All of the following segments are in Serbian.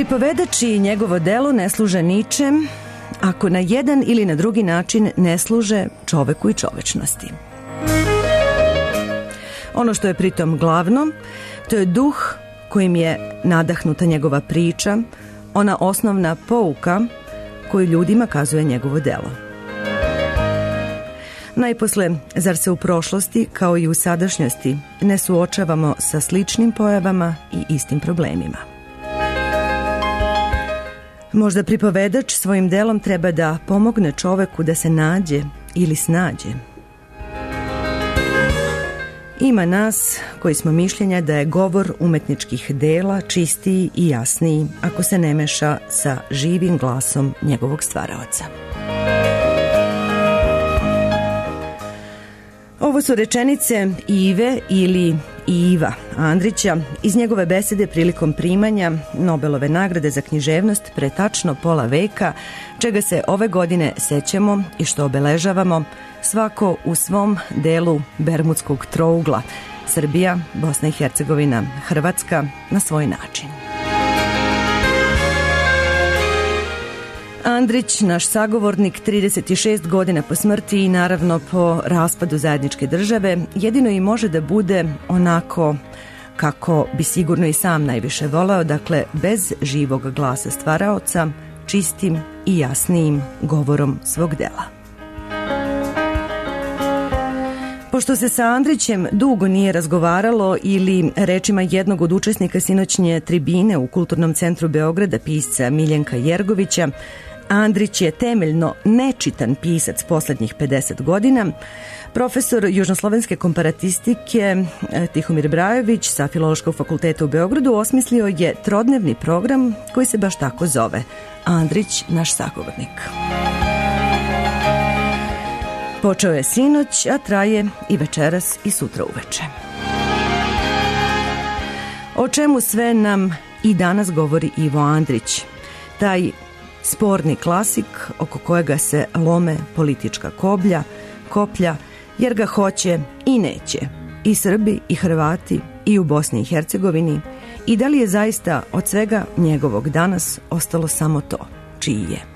Pripovedač i njegovo delo ne služe ničem ako na jedan ili na drugi način ne služe čoveku i čovečnosti. Ono što je pritom glavno, to je duh kojim je nadahnuta njegova priča, ona osnovna pouka koju ljudima kazuje njegovo delo. Najposle, zar se u prošlosti, kao i u sadašnjosti, ne suočavamo sa sličnim pojavama i istim problemima? Možda pripovedač svojim delom treba da pomogne čoveku da se nađe ili snađe. Ima nas koji smo mišljenja da je govor umetničkih dela čistiji i jasniji ako se ne meša sa živim glasom njegovog stvaraoca. Ovo su rečenice Ive ili Iva Andrića iz njegove besede prilikom primanja Nobelove nagrade za književnost pre tačno pola veka, čega se ove godine sećamo i što obeležavamo, svako u svom delu Bermudskog trougla, Srbija, Bosna i Hercegovina, Hrvatska na svoj način. Andrić, naš sagovornik, 36 godina po smrti i naravno po raspadu zajedničke države, jedino i može da bude onako kako bi sigurno i sam najviše voleo, dakle bez živog glasa stvaraoca, čistim i jasnijim govorom svog dela. Pošto se sa Andrićem dugo nije razgovaralo ili rečima jednog od učesnika sinoćnje tribine u Kulturnom centru Beograda, pisca Miljenka Jergovića, Andrić je temeljno nečitan pisac poslednjih 50 godina, profesor južnoslovenske komparatistike Tihomir Brajović sa Filološkog fakulteta u Beogradu osmislio je trodnevni program koji se baš tako zove Andrić, naš sagovornik. Počeo je sinoć, a traje i večeras i sutra uveče. O čemu sve nam i danas govori Ivo Andrić, taj sporni klasik oko kojega se lome politička koplja, jer ga hoće i neće i Srbi i Hrvati i u Bosni i Hercegovini, i da li je zaista od svega njegovog danas ostalo samo to, čiji je.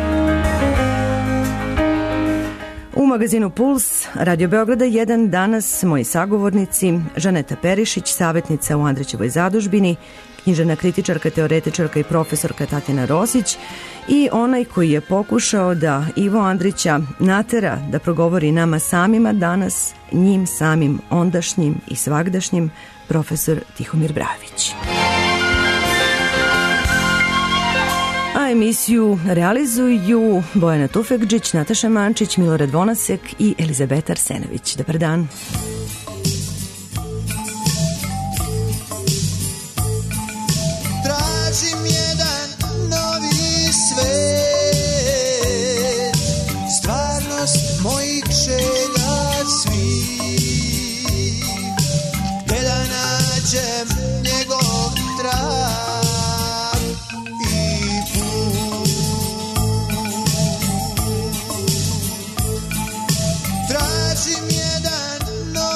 U magazinu Puls, Radio Beograda 1, danas moji sagovornici Žaneta Perišić, savjetnica u Andrićevoj zadužbini, književna kritičarka, teoretičarka i profesorka Tatjana Rosić i onaj koji je pokušao da Ivo Andrića natera da progovori nama samima danas, njim samim ondašnjim i svagdašnjim, profesor Tihomir Brajović. A emisiju realizuju Bojana Tufekđić, Nataša Mančić, Milorad Vonasek i Elizabeta Arsenović. Dobar dan. Tražim jedan novi svet, stvarnost mojih želja svih, gde da nađem njegov trag i put. Tražim jedan novi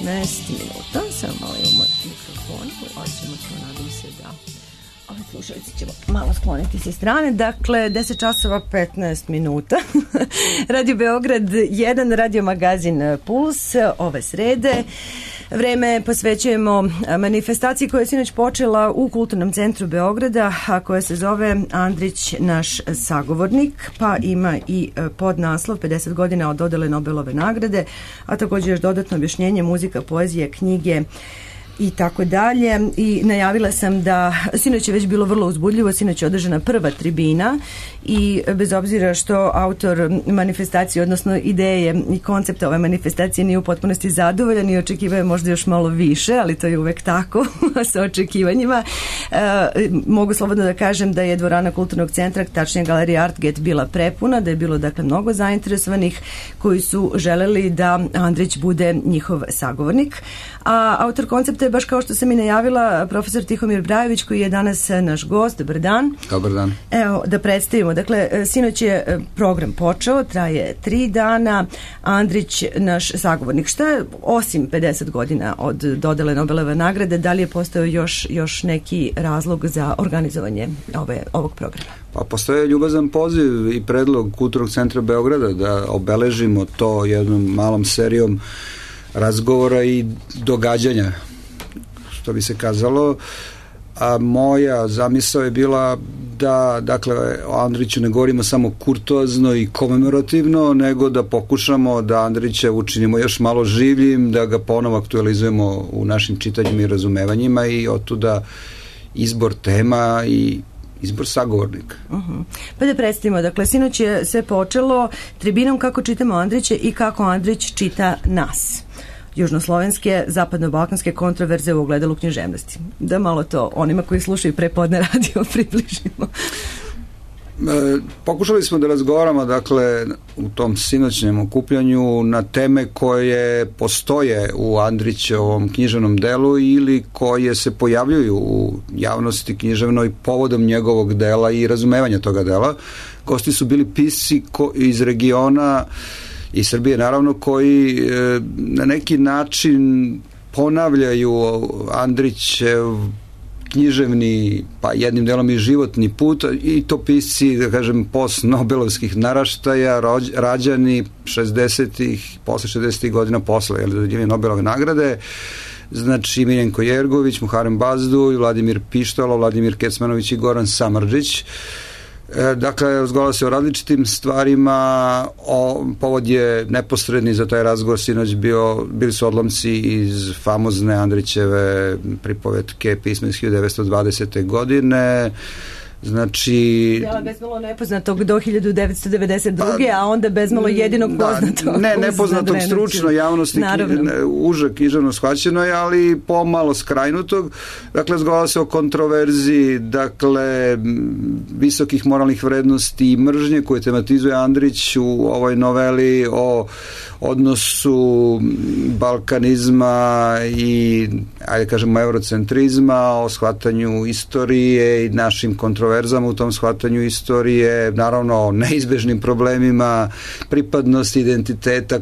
minuta. Samo malo imamo mikrofon. Hoćemo to, nadam se da ove slušalice ćemo malo skloniti sa strane. Dakle, 10 časova 15 minuta. Radio Beograd 1, radio magazin Puls, ove srede. Vreme posvećujemo manifestaciji koja je sinoć počela u Kulturnom centru Beograda, a koja se zove Andrić naš sagovornik, pa ima i podnaslov 50 godina od dodele Nobelove nagrade, a također još dodatno objašnjenje, muzika, poezija, knjige i tako dalje. I najavila sam da sinoć je već bilo vrlo uzbudljivo, sinoć je održana prva tribina i bez obzira što autor manifestacije, odnosno ideje i koncepta ove manifestacije nije u potpunosti zadovoljan i očekivao možda još malo više, ali to je uvek tako sa očekivanjima. Mogu slobodno da kažem da je dvorana Kulturnog centra, tačnije Galerija Artget, bila prepuna, da je bilo dakle mnogo zainteresovanih koji su želeli da Andrić bude njihov sagovornik. A autor koncepta je, baš kao što sam i najavila, profesor Tihomir Brajević, koji je danas naš gost. Dobar dan. Dobar dan. Evo, da predstavimo. Dakle, sinoć je program počeo, traje 3 dana. Andrić, naš sagovornik. Šta je, osim 50 godina od dodele Nobelove nagrade, da li je postao još neki razlog za organizovanje ovog programa? Pa postoje ljubazan poziv i predlog Kulturnog centra Beograda da obeležimo to jednom malom serijom razgovora i događanja, što bi se kazalo. A moja zamisao je bila da, dakle, o Andriću ne govorimo samo kurtoazno i komemorativno, nego da pokušamo da Andrića učinimo još malo življim, da ga ponovo aktualizujemo u našim čitanjima i razumevanjima i otuda izbor tema i izbor sagovornika. Pa da predstavimo, dakle, sinoć je sve počelo tribinom kako čitamo Andrića i kako Andrić čita nas. Južnoslovenske, zapadno-balkanske kontroverze u ogledalu književnosti. Da malo to onima koji slušaju prepodne radio približimo. Pokušali smo da razgovaramo, dakle, u tom sinoćnjem okupljanju na teme koje postoje u Andrićevom književnom delu ili koje se pojavljuju u javnosti književnoj povodom njegovog dela i razumevanja toga dela. Gosti su bili pisci iz regiona i Srbije, naravno, koji na neki način ponavljaju Andrićev književni, pa jednim delom i životni put, i to pisci, da kažem, post-nobelovskih naraštaja, rađani 60-ih, posle 60-ih godina posle dodjeljivanja Nobelove nagrade. Znači Miljenko Jergović, Muharrem Bazdulj, Vladimir Pištalo, Vladimir Kecmanović i Goran Samardžić. Dakle, razgovaralo se o različitim stvarima, povod je neposredni za taj razgovor sinoć bili su odlomci iz famozne Andrićeve pripovetke pisma iz 1920. godine. Znači... Dela bezmalo nepoznatog do 1992. a onda bezmalo jedinog poznatog. Ne, nepoznatog stručno javnosti, užak književno shvaćeno je, ali pomalo skrajnutog. Dakle, razgovaralo se o kontroverziji, dakle, visokih moralnih vrednosti i mržnje koje tematizuje Andrić u ovoj noveli, o odnosu balkanizma i, ajde kažemo, eurocentrizma, o shvatanju istorije i našim kontroverzama u tom shvatanju istorije, naravno o neizbežnim problemima pripadnosti, identiteta,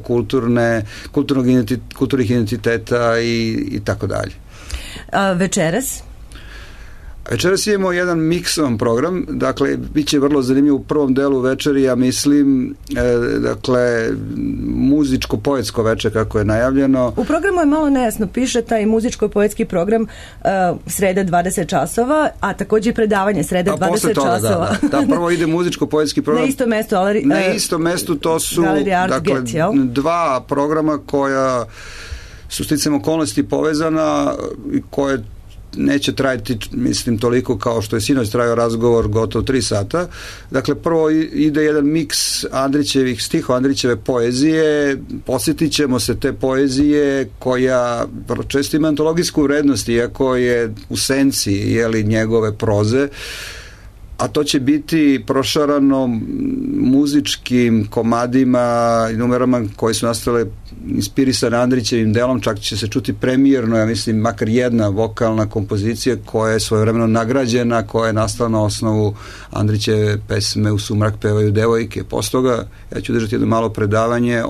kulturnih identiteta i tako dalje. A večeras? Večeras imamo jedan miksovan program, dakle, bit će vrlo zanimljiv u prvom delu večeri, ja mislim, dakle, muzičko-poetsko veče, kako je najavljeno. U programu je malo nejasno, piše taj muzičko-poetski program sreda 20 časova, a također i predavanje sreda 20 časova. Da, prvo ide muzičko-poetski program. Na istom mestu, ali... Na istom mestu, to su, dakle, dva programa koja su sticajem okolnosti povezana i koje neće trajati, mislim, toliko kao što je sinoć trajao razgovor, gotovo 3 sata. Dakle, prvo ide jedan miks Andrićevih stihova, Andrićeve poezije. Posjetit ćemo se te poezije koja vrlo često ima antologijsku vrednost, iako je u senci njegove proze, a to će biti prošarano muzičkim komadima i numerama koji su nastale inspirisane Andrićevim delom, čak će se čuti premijerno, ja mislim, makar jedna vokalna kompozicija koja je svojevremeno nagrađena, koja je nastala na osnovu Andrićeve pesme U sumrak pevaju devojke. Posle toga ja ću držati jedno malo predavanje o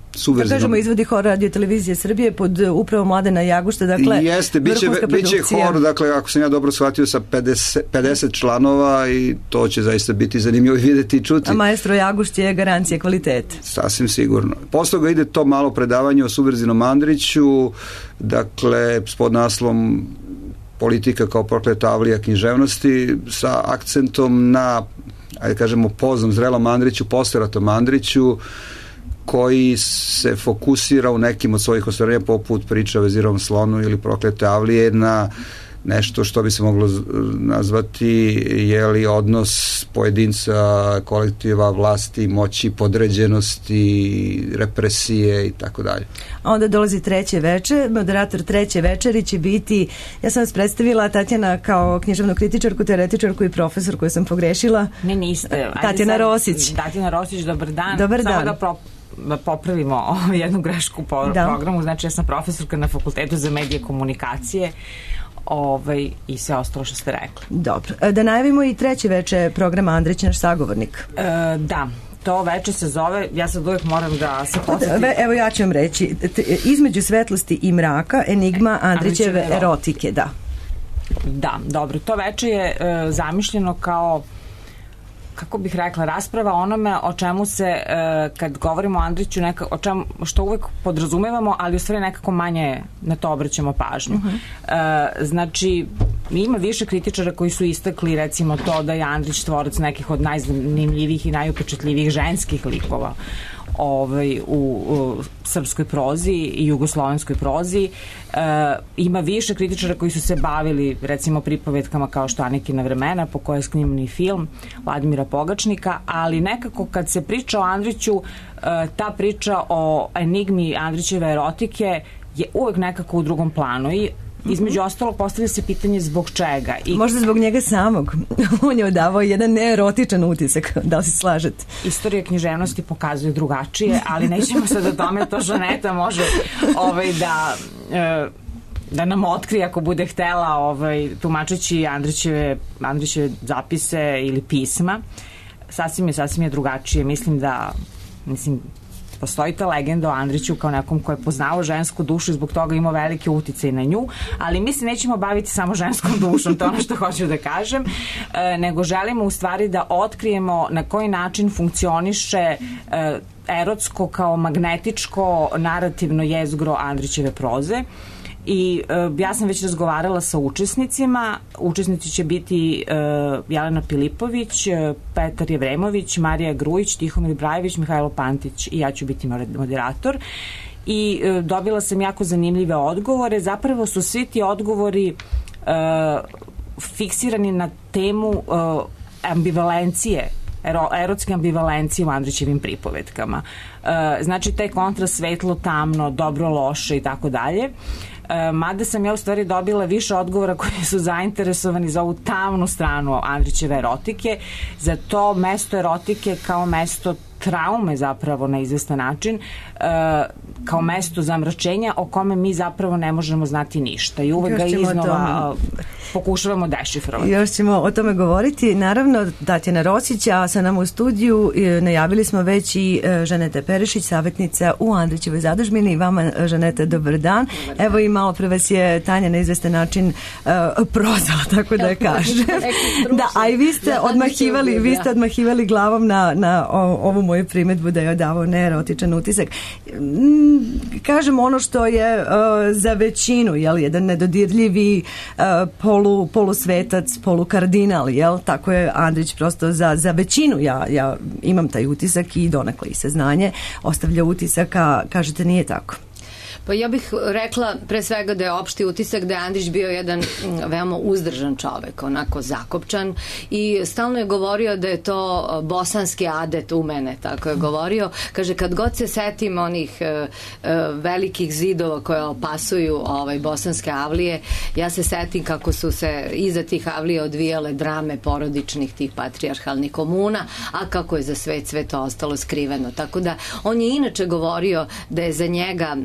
subverzivnom. Da kažemo, izvodi hor Radio Televizije Srbije pod upravom Mladena Jagušta, dakle, jeste, biće hor, dakle, ako sam ja dobro shvatio, sa 50 članova i to će zaista biti zanimljivo vidjeti i čuti. A maestro Jagušt je garancija kvalitete. Sasvim sigurno. Posle toga ide to malo predavanje o subverzivnom Andriću, dakle, s podnaslovom Politika kao prokleta avlija književnosti, sa akcentom na, ajde kažemo, poznom zrelom Andriću, posveratom Andriću, koji se fokusira u nekim od svojih ostvarenja, poput priče o Vezirovom slonu ili proklete avlije, na nešto što bi se moglo nazvati odnos pojedinca, kolektiva, vlasti, moći, podređenosti, represije i tako dalje. A onda dolazi treće veče, moderator treće večeri će biti, ja sam vas predstavila Tatjana kao književnu kritičarku, teoretičarku i profesor koju sam pogrešila. Ne, niste. Tatjana Rosić. Tatjana Rosić, dobar dan. Dobar dan. Samo da popravimo jednu grešku programu, znači ja sam profesorka na Fakultetu za medije i komunikacije, i sve ostalo što ste rekli. Dobro. Da najavimo i treće veče programa Andrić, naš sagovornik. Da, to veče se zove, ja sad uvijek moram da se podsjetim. Evo ja ću vam reći, između svetlosti i mraka, enigma Andrićeve erotike, da. Da, dobro, to veče je zamišljeno kao, kako bih rekla, rasprava onome o čemu se, kad govorimo o Andriću, o čemu, što uvek podrazumevamo, ali u stvari nekako manje na to obraćamo pažnju. Znači, ima više kritičara koji su istakli, recimo, to da je Andrić tvorac nekih od najzanimljivijih i najupečatljivijih ženskih likova u srpskoj prozi i jugoslovenskoj prozi. Ima više kritičara koji su se bavili, recimo, pripovetkama kao što Anikina vremena, po kojoj je snimljen film Vladimira Pogačnika, ali nekako kad se priča o Andriću, ta priča o enigmi Andrićeve erotike je uvek nekako u drugom planu i između ostalog postavlja se pitanje zbog čega. Možda zbog njega samog. On je odavao jedan neerotičan utisak, da li se slažete? Istorija književnosti pokazuje drugačije, ali nećemo sad o tome, to Žaneta može da nam otkrije ako bude htela, tumačeći Andrićeve zapise ili pisma. Sasvim je drugačije. Mislim, postoji ta legenda o Andriću kao nekom ko je poznao žensku dušu i zbog toga imao velike uticaj na nju, ali mi se nećemo baviti samo ženskom dušom, to je ono što hoću da kažem, nego želimo u stvari da otkrijemo na koji način funkcioniše erotsko kao magnetičko narativno jezgro Andrićeve proze. I ja sam već razgovarala sa učesnicima. Učesnici će biti Jelena Pilipović, Petar Jevremović, Marija Grujić, Tihomir Brajević, Mihajlo Pantić i ja ću biti moderator. I dobila sam jako zanimljive odgovore. Zapravo su svi ti odgovori fiksirani na temu ambivalencije, erotske ambivalencije u Andrićevim pripovetkama. Znači, taj kontrast svetlo, tamno, dobro, loše i tako dalje. Mada sam ja u stvari dobila više odgovora koji su zainteresovani za ovu tamnu stranu Andrićeve erotike, za to mesto erotike kao mesto traume zapravo na izvestan način, kao mesto zamračenja o kome mi zapravo ne možemo znati ništa i uvek ga iznova pokušavamo dešifrovati. Još ćemo o tome govoriti. Naravno, Tatjana Rosić, a sa nama u studiju najavili smo već i Žaneta Perišić, savjetnica u Andrićevoj zadužbini. Vama, Žaneta, dobar dan. Evo i malo pre vas je Tanja na izvestan način prozvala, tako da je kaže. Da, a i vi ste odmahivali glavom na ovu moju primetbu da je odavao neerotičan utisak. Kažem ono što je za većinu, jedan nedodirljivi polusvetac, polukardinal, tako je Andrić prosto za većinu, ja imam taj utisak i donekle i saznanje, ostavlja utisak, a kažete nije tako. Pa ja bih rekla pre svega da je opšti utisak da je Andrić bio jedan veoma uzdržan čovek, onako zakopčan i stalno je govorio da je to bosanski adet u mene, tako je govorio. Kaže, kad god se setim onih velikih zidova koje opasuju bosanske avlije, ja se setim kako su se iza tih avlija odvijale drame porodičnih tih patrijarhalnih komuna, a kako je za sve to ostalo skriveno. Tako da on je inače govorio da je za njega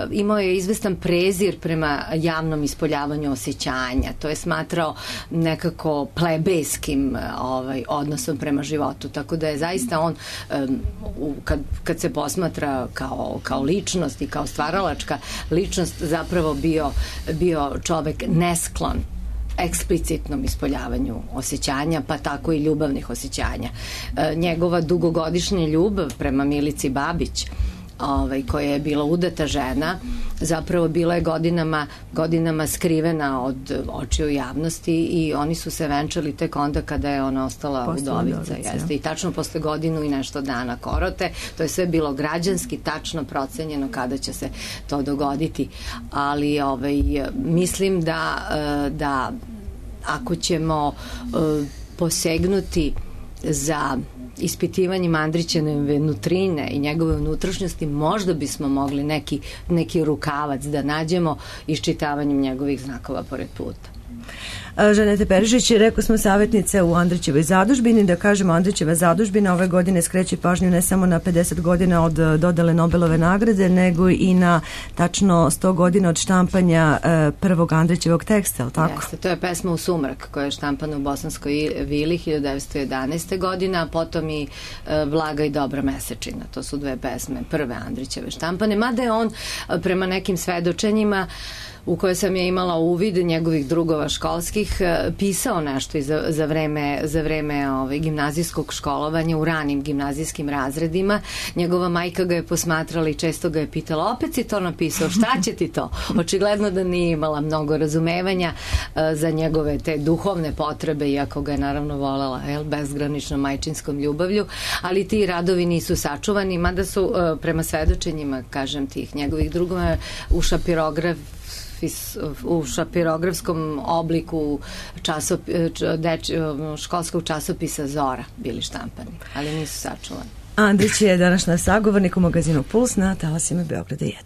imao je izvestan prezir prema javnom ispoljavanju osjećanja. To je smatrao nekako plebejskim odnosom prema životu. Tako da je zaista on, kad se posmatra kao ličnost i kao stvaralačka ličnost, zapravo bio čovek nesklon eksplicitnom ispoljavanju osjećanja, pa tako i ljubavnih osjećanja. Njegova dugogodišnja ljubav prema Milici Babić, koja je bila udata žena, zapravo bila je godinama skrivena od očiju javnosti i oni su se venčali tek onda kada je ona ostala udovica. Jeste. I tačno posle godinu i nešto dana korote. To je sve bilo građanski tačno procenjeno kada će se to dogoditi. Ali mislim da ako ćemo posegnuti za ispitivanjem Andrićeve nutrine i njegove unutrašnjosti, možda bismo mogli neki rukavac da nađemo iščitavanjem njegovih znakova pored puta. Žaneta Perišić, rekao smo, savjetnica u Andrićevoj zadužbini. Da kažemo, Andrićeva zadužbina ove godine skreće pažnju ne samo na 50 godina od dodele Nobelove nagrade, nego i na tačno 100 godina od štampanja prvog Andrićevog teksta, ali tako? Jeste, to je pesma U sumrak, koja je štampana u Bosanskoj vili 1911. godina, a potom i Blaga i dobra mesečina. To su dve pesme prve Andrićeve štampane, mada je on prema nekim svedočenjima u koje sam je imala uvid njegovih drugova školskih, pisao nešto i za vreme gimnazijskog školovanja u ranim gimnazijskim razredima. Njegova majka ga je posmatrala i često ga je pitala, opet si to napisao, šta će ti to? Očigledno da nije imala mnogo razumevanja za njegove te duhovne potrebe, iako ga je naravno volela bezgranično majčinskom ljubavlju, ali ti radovi nisu sačuvani, mada su prema svedočenjima, kažem, tih njegovih drugova u šapirografskom obliku školskog časopisa Zora bili štampani, ali nisu sačuvani. Andrić je današnja sagovornik u magazinu Puls na talasima Beograda 1.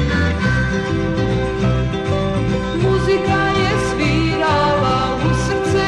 Muzika je svirala u srce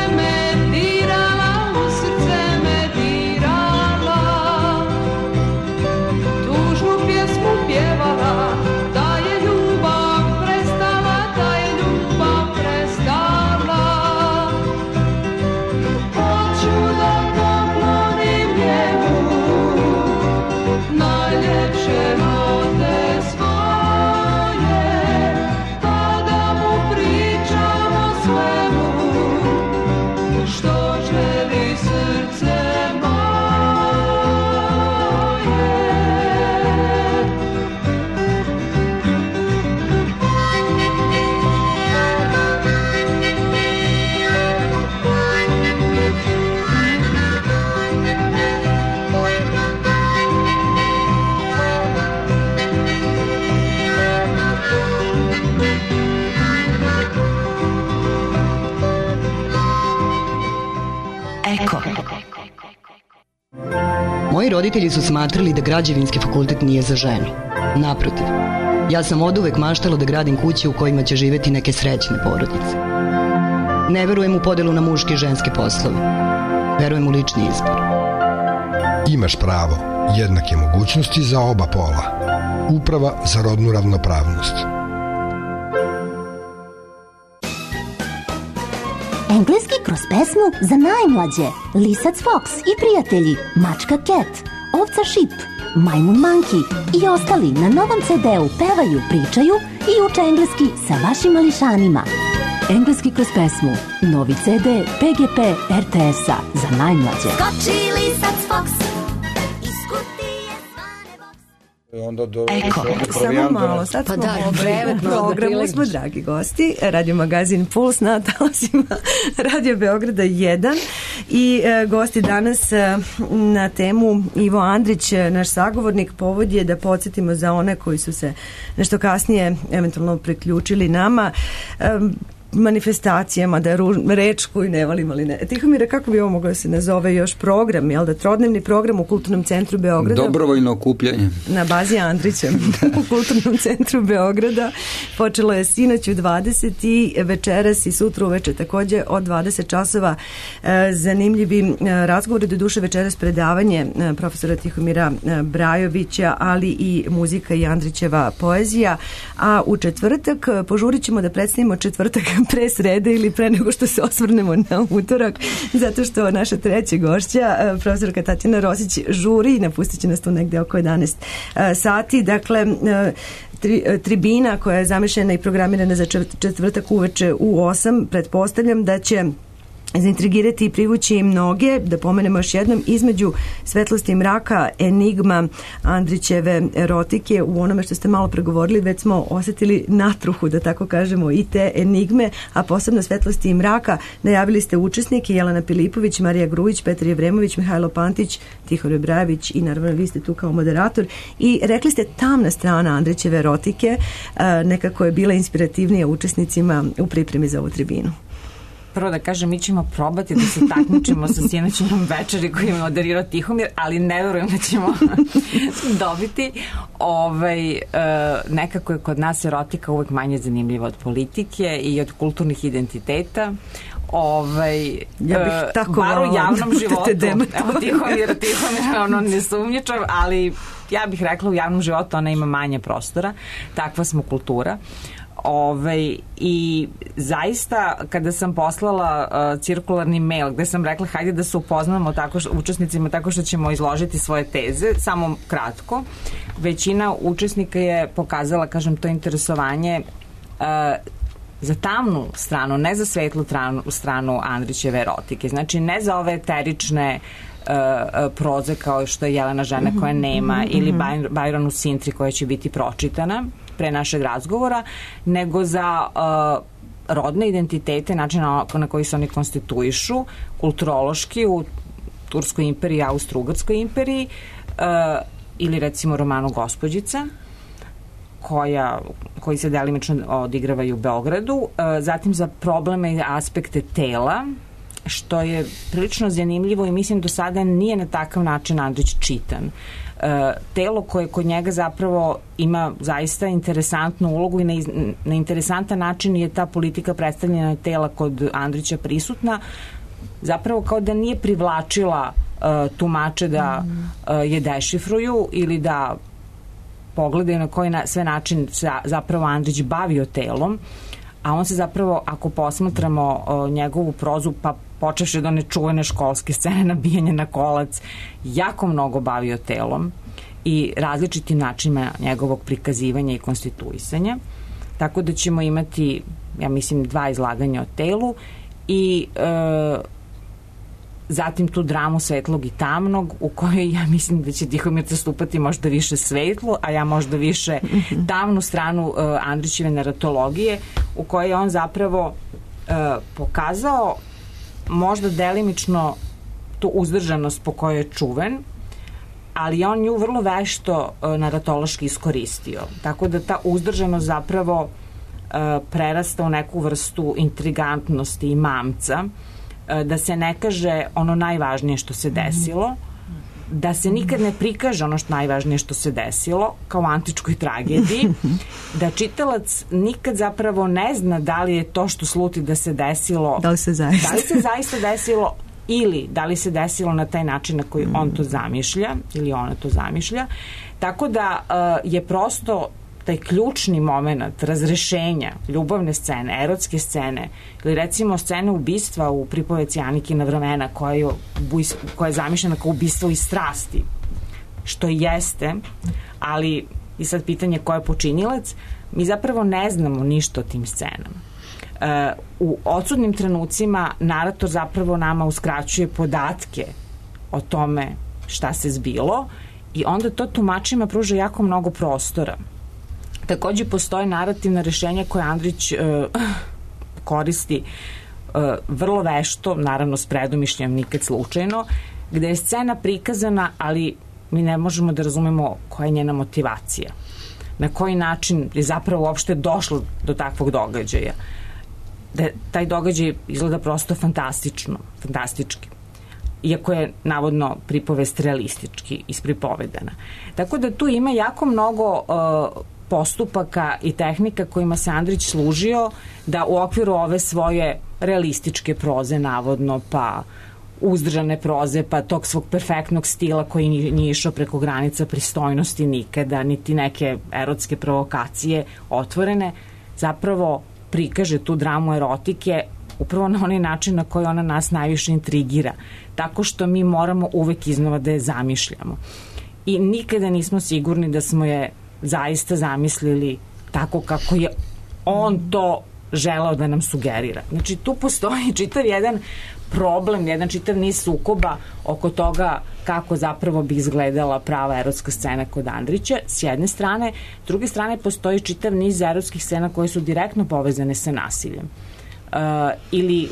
Moji roditelji su smatrali da građevinski fakultet nije za ženu. Naprotiv, ja sam oduvek maštala da gradim kuće u kojima će živeti neke srećne porodice. Ne verujem u podelu na muške i ženske poslove. Verujem u lični izbor. Imaš pravo jednake mogućnosti za oba pola. Uprava za rodnu ravnopravnost. Engleski kroz pesmu za najmlađe. Lisac Fox i prijatelji, mačka Cat, ovca Šip, majmun Monkey i ostali na novom CD-u pevaju, pričaju i uče engleski sa vašim mališanima. Engleski kroz pesmu, novi CD PGP RTS-a za najmlađe. Skoči Lisac Fox. Eko, samo malo, sad smo u programu, smo dragi gosti, Radio magazin Puls na talasima Radio Beograda 1 i gosti danas na temu Ivo Andrić, naš sagovornik. Povod je da podsjetimo za one koji su se nešto kasnije eventualno priključili nama, manifestacijama, da je reč koju ne volim, ali ne. Tihomire, kako bi ovo moglo da se nazove još program, jel da? Trodnevni program u Kulturnom centru Beograda. Dobrovoljno okupljanje. Na bazi Andrića u Kulturnom centru Beograda. Počelo je sinoć u 20 i večeras i sutra uveče takođe od 20 časova. Zanimljivi razgovori, do duše večeras predavanje profesora Tihomira Brajovića, ali i muzika i Andrićeva poezija. A u četvrtak požurit ćemo da predstavimo četvrtak pre srede ili pre nego što se osvrnemo na utorak, zato što naša treća gošća, profesorka Tatjana Rosić, žuri i napustit će nas tu negde oko 11 sati. Dakle, tribina koja je zamišljena i programirana za četvrtak uveče u 8, pretpostavljam da će zaintrigirati i privući mnoge, da pomenemo još jednom, između svetlosti i mraka, enigma Andrićeve erotike. U onome što ste malo pregovorili, već smo osetili natruhu, da tako kažemo, i te enigme, a posebno svetlosti i mraka. Najavili ste učesnike: Jelena Pilipović, Marija Grujić, Petar Jevremović, Mihajlo Pantić, Tihomir Brajović i naravno vi ste tu kao moderator. I rekli ste, tamna strana Andrićeve erotike nekako je bila inspirativnija učesnicima u pripremi za ovu tribinu. Prvo da kažem, mi ćemo probati da se takmičimo sa sinoćnom večeri koju je moderirao Tihomir, ali ne verujem da ćemo dobiti. Nekako je kod nas erotika uvek manje zanimljiva od politike i od kulturnih identiteta. Ja bih tako bar u javnom životu. Evo, Tihomir, ono ne sumnjičav, ali ja bih rekla u javnom životu ona ima manje prostora. Takva smo kultura. I zaista kada sam poslala cirkularni mail gde sam rekla hajde da se upoznamo učesnicima tako što ćemo izložiti svoje teze, samo kratko, većina učesnika je pokazala, kažem, to interesovanje za tamnu stranu, ne za svetlu stranu Andrićeve erotike, znači ne za ove eterične proze kao što je Jelena žena koja nema ili Byron u Sintri koja će biti pročitana pre našeg razgovora, nego za rodne identitete, način na koji se oni konstituišu kulturološki u Turskoj imperiji i Austro-Ugarskoj imperiji, ili recimo romanu Gospođica koji se delimično odigravaju u Beogradu, zatim za probleme i aspekte tela, što je prilično zanimljivo i mislim do sada nije na takav način Andrić čitan. Telo koje kod njega zapravo ima zaista interesantnu ulogu i na interesantan način je ta politika predstavljena tela kod Andrića prisutna, zapravo kao da nije privlačila tumače da je dešifruju ili da pogledaju na koji sve način se zapravo Andrić bavio telom, a on se zapravo, ako posmatramo njegovu prozu, pa počevši od one čuvene školske scene nabijanja na kolac, jako mnogo bavio telom i različitim načinima njegovog prikazivanja i konstituisanja. Tako da ćemo imati, ja mislim, 2 izlaganja o telu i zatim tu dramu svetlog i tamnog, u kojoj ja mislim da će Tihomir zastupati možda više svetlu, a ja možda više tamnu stranu Andrićeve naratologije, u kojoj je on zapravo pokazao možda delimično tu uzdržanost po kojoj je čuven, ali on nju vrlo vešto naratološki iskoristio. Tako da ta uzdržanost zapravo prerasta u neku vrstu intrigantnosti i mamca, da se ne kaže ono najvažnije što se desilo, da se nikad ne prikaže ono što najvažnije što se desilo, kao u antičkoj tragediji, da čitalac nikad zapravo ne zna da li je to što sluti da se desilo, da li se zaista desilo ili da li se desilo na taj način na koji on to zamišlja ili ona to zamišlja. Tako da je prosto taj ključni moment razrešenja ljubavne scene, erotske scene ili recimo scene ubistva u pripoveci Anikina vremena koja je zamišljena kao ubistvo iz strasti, što i jeste, ali i sad pitanje ko je počinilac, mi zapravo ne znamo ništa o tim scenama. U odsudnim trenucima narator zapravo nama uskraćuje podatke o tome šta se zbilo i onda to tumačima pruža jako mnogo prostora. Takođe postoje narativna rešenja koje Andrić koristi vrlo vešto, naravno s predumišljem, nikad slučajno, gde je scena prikazana, ali mi ne možemo da razumemo koja je njena motivacija. Na koji način je zapravo uopšte došlo do takvog događaja. Da taj događaj izgleda prosto fantastički. Iako je navodno pripovest realistički ispripovedana. Tako da tu ima jako mnogo postupaka i tehnika kojima se Andrić služio da u okviru ove svoje realističke proze navodno, pa uzdržane proze, pa tog svog perfektnog stila koji nije išao preko granica pristojnosti nikada, niti neke erotske provokacije otvorene, zapravo prikaže tu dramu erotike upravo na onaj način na koji ona nas najviše intrigira, tako što mi moramo uvek iznova da je zamišljamo. I nikada nismo sigurni da smo je zaista zamislili tako kako je on to želeo da nam sugerira. Znači, tu postoji čitav jedan problem, jedan čitav niz sukoba oko toga kako zapravo bi izgledala prava erotska scena kod Andrića, s jedne strane. S druge strane, postoji čitav niz erotskih scena koje su direktno povezane sa nasiljem. Ili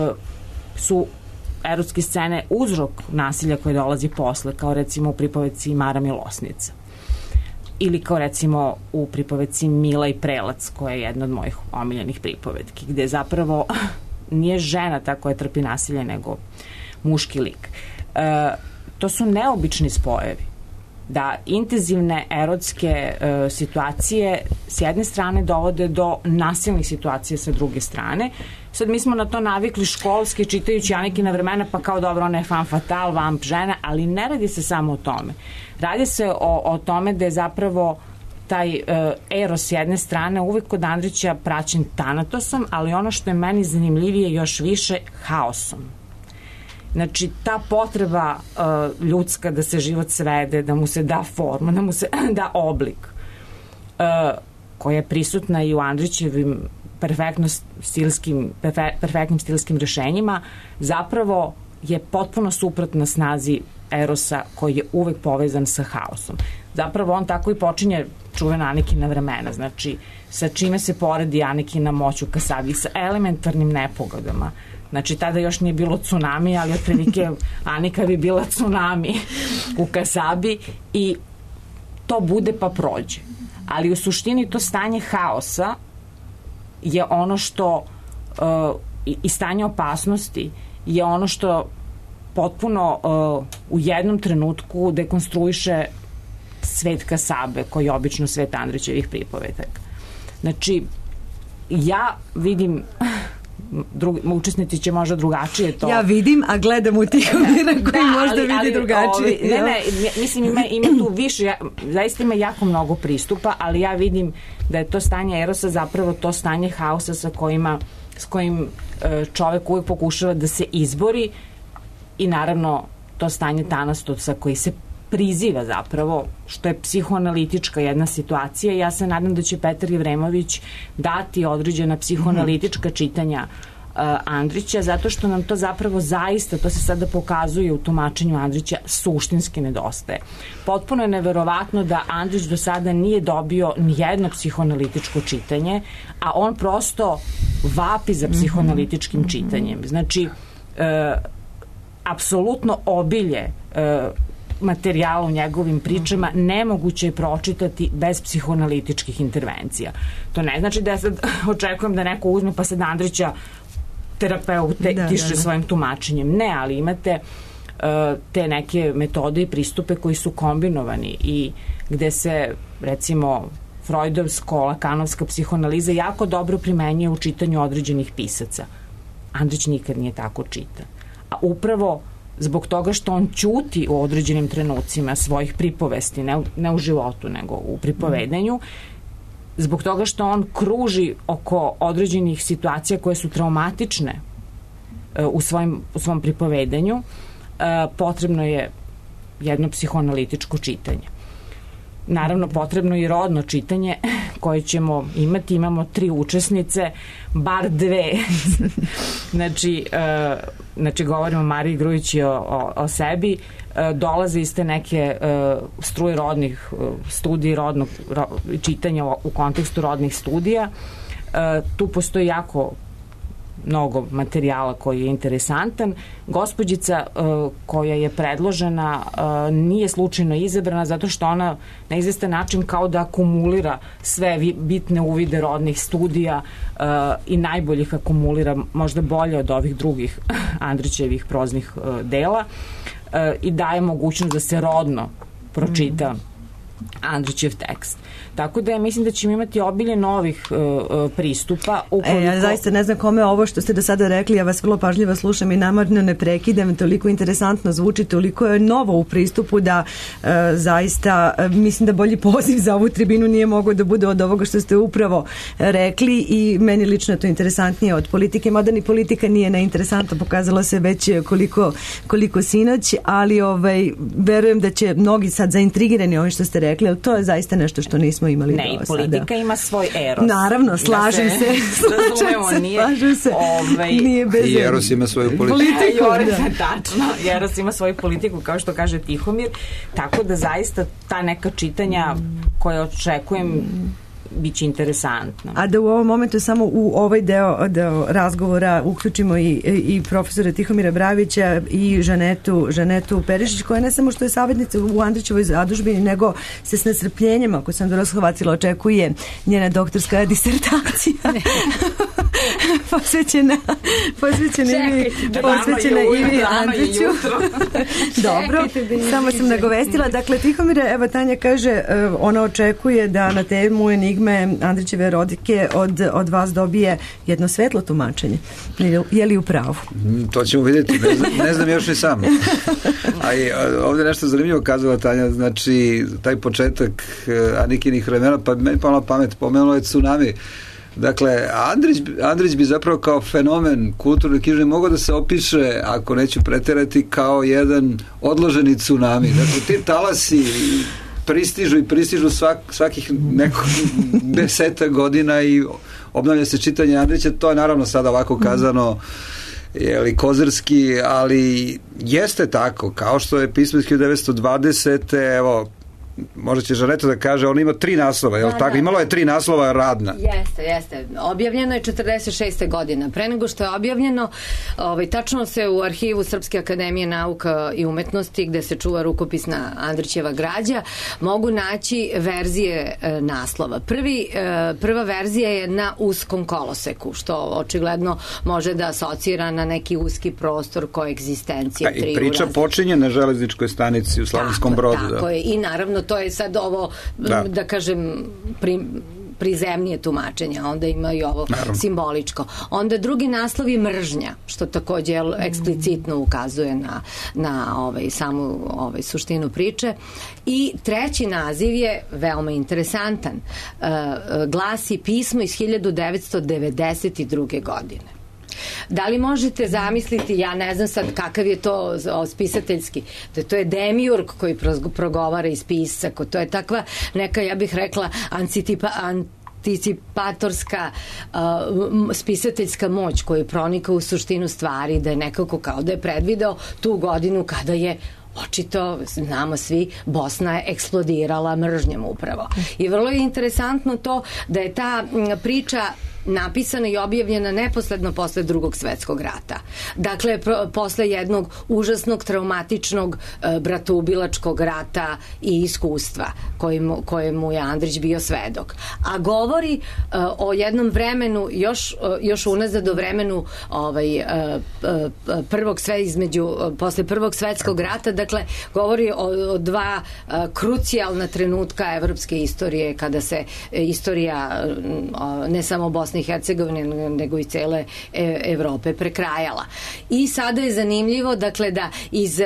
su erotske scene uzrok nasilja koje dolazi posle, kao recimo u pripoveci Mara Milosnica. Ili kao recimo u pripoveci Mila i Prelac, koja je jedna od mojih omiljenih pripovetki, gde zapravo nije žena ta koja trpi nasilje, nego muški lik. To su neobični spojevi. Da intenzivne erotske situacije s jedne strane dovode do nasilnih situacija sa druge strane. Sad mi smo na to navikli školski čitajući Anikina vremena, pa kao dobro, ona je femme fatale, vamp žena, ali ne radi se samo o tome. Radi se o tome da je zapravo taj eros s jedne strane uvek kod Andrića praćen tanatosom, ali ono što je meni zanimljivije još više, haosom. Znači, ta potreba ljudska da se život svede, da mu se da forma, da mu se da oblik, koja je prisutna i u Andrićevim perfektnim stilskim rešenjima, zapravo je potpuno suprotna snazi erosa koji je uvek povezan sa haosom. Zapravo on tako i počinje čuvena Anikina vremena, znači sa čime se poredi Anikina moć u Kasabi, sa elementarnim nepogodama. Znači, tada još nije bilo tsunami, ali otprilike Anika bi bila tsunami u Kasabi i to bude pa prođe. Ali u suštini to stanje haosa je ono što i stanje opasnosti je ono što potpuno u jednom trenutku dekonstruiše svet Kasabe, koji je obično svet Andrićevih pripovetaka. Znači, ja vidim, učesnici će možda drugačije to... Ja vidim, a gledam u Tihomira koji možda vidi drugačije. Mislim, ima tu više, zaista ima jako mnogo pristupa, ali ja vidim da je to stanje erosa zapravo to stanje haosa s kojim čovek uvek pokušava da se izbori i naravno to stanje tanastosa koji se priziva zapravo, što je psihoanalitička jedna situacija. Ja se nadam da će Petar Jevremović dati određena psihoanalitička čitanja Andrića, zato što nam to zapravo zaista, to se sada pokazuje u tumačenju Andrića, suštinski nedostaje. Potpuno je neverovatno da Andrić do sada nije dobio nijedno psihoanalitičko čitanje, a on prosto vapi za psihoanalitičkim čitanjem. Znači, apsolutno obilje materijala u njegovim pričama nemoguće je pročitati bez psihoanalitičkih intervencija. To ne znači da ja sad očekujem da neko uzme pa sad Andrića terapeutiše svojim tumačenjem. Ne, ali imate te neke metode i pristupe koji su kombinovani i gde se, recimo, freudovsko-lakanovska psihoanaliza jako dobro primenjuje u čitanju određenih pisaca. Andrić nikad nije tako čitan. A upravo zbog toga što on ćuti u određenim trenucima svojih pripovesti, ne u životu, nego u pripovedanju, zbog toga što on kruži oko određenih situacija koje su traumatične u svom pripovedanju, potrebno je jedno psihoanalitičko čitanje. Naravno, potrebno je rodno čitanje koje ćemo imati. Imamo 3 učesnice, bar 2. Znači, govorimo o Mariji Grujić i o sebi. Dolaze iz te neke struje rodnih studija, čitanja u kontekstu rodnih studija. Tu postoji jako mnogo materijala koji je interesantan. Gospođica koja je predložena nije slučajno izabrana zato što ona na izvestan način kao da akumulira sve bitne uvide rodnih studija i najboljih akumulira, možda bolje od ovih drugih Andrićevih proznih dela i daje mogućnost da se rodno pročita Andrićev tekst. Tako da mislim da ćemo imati obilje novih pristupa. Ja zaista ne znam kome ovo što ste do sada rekli, ja vas vrlo pažljivo slušam i namarno ne prekidam, toliko interesantno zvuči, toliko je novo u pristupu da zaista mislim da bolji poziv za ovu tribinu nije mogao da bude od ovoga što ste upravo rekli i meni lično je to interesantnije od politike, mada ni politika nije neinteresantno, pokazalo se već koliko sinoć, ali verujem da će mnogi sad zaintrigirani ovim što ste rekli, ali to je zaista nešto što nismo imali do sada. Ne, politika ima svoj eros. Naravno, slažem se. Nije bez i eros ima svoju politiku. Tačno, eros ima svoju politiku, kao što kaže Tihomir, tako da zaista ta neka čitanja koje očekujem biće interesantno. A da u ovom momentu samo u ovaj deo razgovora uključimo i profesora Tihomira Bravića i Žanetu Perišić, koja ne samo što je savjetnica u Andrićevoj zadužbini, nego se s nestrpljenjem, ako sam dobro shvatila, očekuje njena doktorska disertacija. posvećena Ivi Andriću. Dobro, samo sam nagovestila. Dakle, Tihomire, evo Tanja kaže, ona očekuje da na temu enigme Andrićeve erodike od vas dobije jedno svetlo tumačenje. Je li u pravu? To ćemo vidjeti. Ne znam još ni sam. A i ovdje nešto zanimljivo kazala Tanja, znači taj početak Anikinih vremena, pa meni pala pamet, pomenuo je tsunami. Dakle, Andrić bi zapravo kao fenomen kulturne književnosti mogao da se opiše, ako neću preterati, kao jedan odloženi tsunami. Dakle, ti talasi pristižu svakih nekog 10 godina i obnavlja se čitanje Andrića. To je naravno sada ovako kazano kozarski, ali jeste tako, kao što je pismo iz 1920. Evo, možda će Žaneta da kaže, on ima 3 naslova, je li tako? Imalo je 3 naslova radna. Jeste. Objavljeno je 46. godina. Pre nego što je objavljeno, tačno se u arhivu Srpske akademije nauka i umetnosti, gde se čuva rukopisna Andrićeva građa, mogu naći verzije naslova. Prva verzija je na uskom koloseku, što očigledno može da asocira na neki uski prostor koegzistencije. I priča počinje na železničkoj stanici u Slavonskom Brodu. Tako je. I naravno to je sad ovo, da kažem, prizemnije tumačenje, onda ima i ovo simboličko. Onda drugi naslov je mržnja, što takođe eksplicitno ukazuje na samu suštinu priče. I treći naziv je veoma interesantan. Glasi pismo iz 1992. godine. Da li možete zamisliti, ja ne znam sad kakav je to spisateljski, da to je demiurg koji progovara iz pisca, to je takva neka, ja bih rekla, anticipatorska spisateljska moć koja pronika u suštinu stvari, da je nekako kao da je predvideo tu godinu kada je očito, znamo svi, Bosna je eksplodirala mržnjom upravo. I vrlo je interesantno to da je ta priča napisana i objavljena neposredno posle Drugog svetskog rata. Dakle, posle jednog užasnog, traumatičnog bratoubilačkog rata i iskustva kojemu je Andrić bio svedok. A govori o jednom vremenu, još unazad do vremenu posle Prvog svetskog rata, dakle, govori o dva krucijalna trenutka evropske istorije, kada se istorija ne samo Bosne i Hercegovine, nego i cele Evrope prekrajala. I sada je zanimljivo, dakle, da iz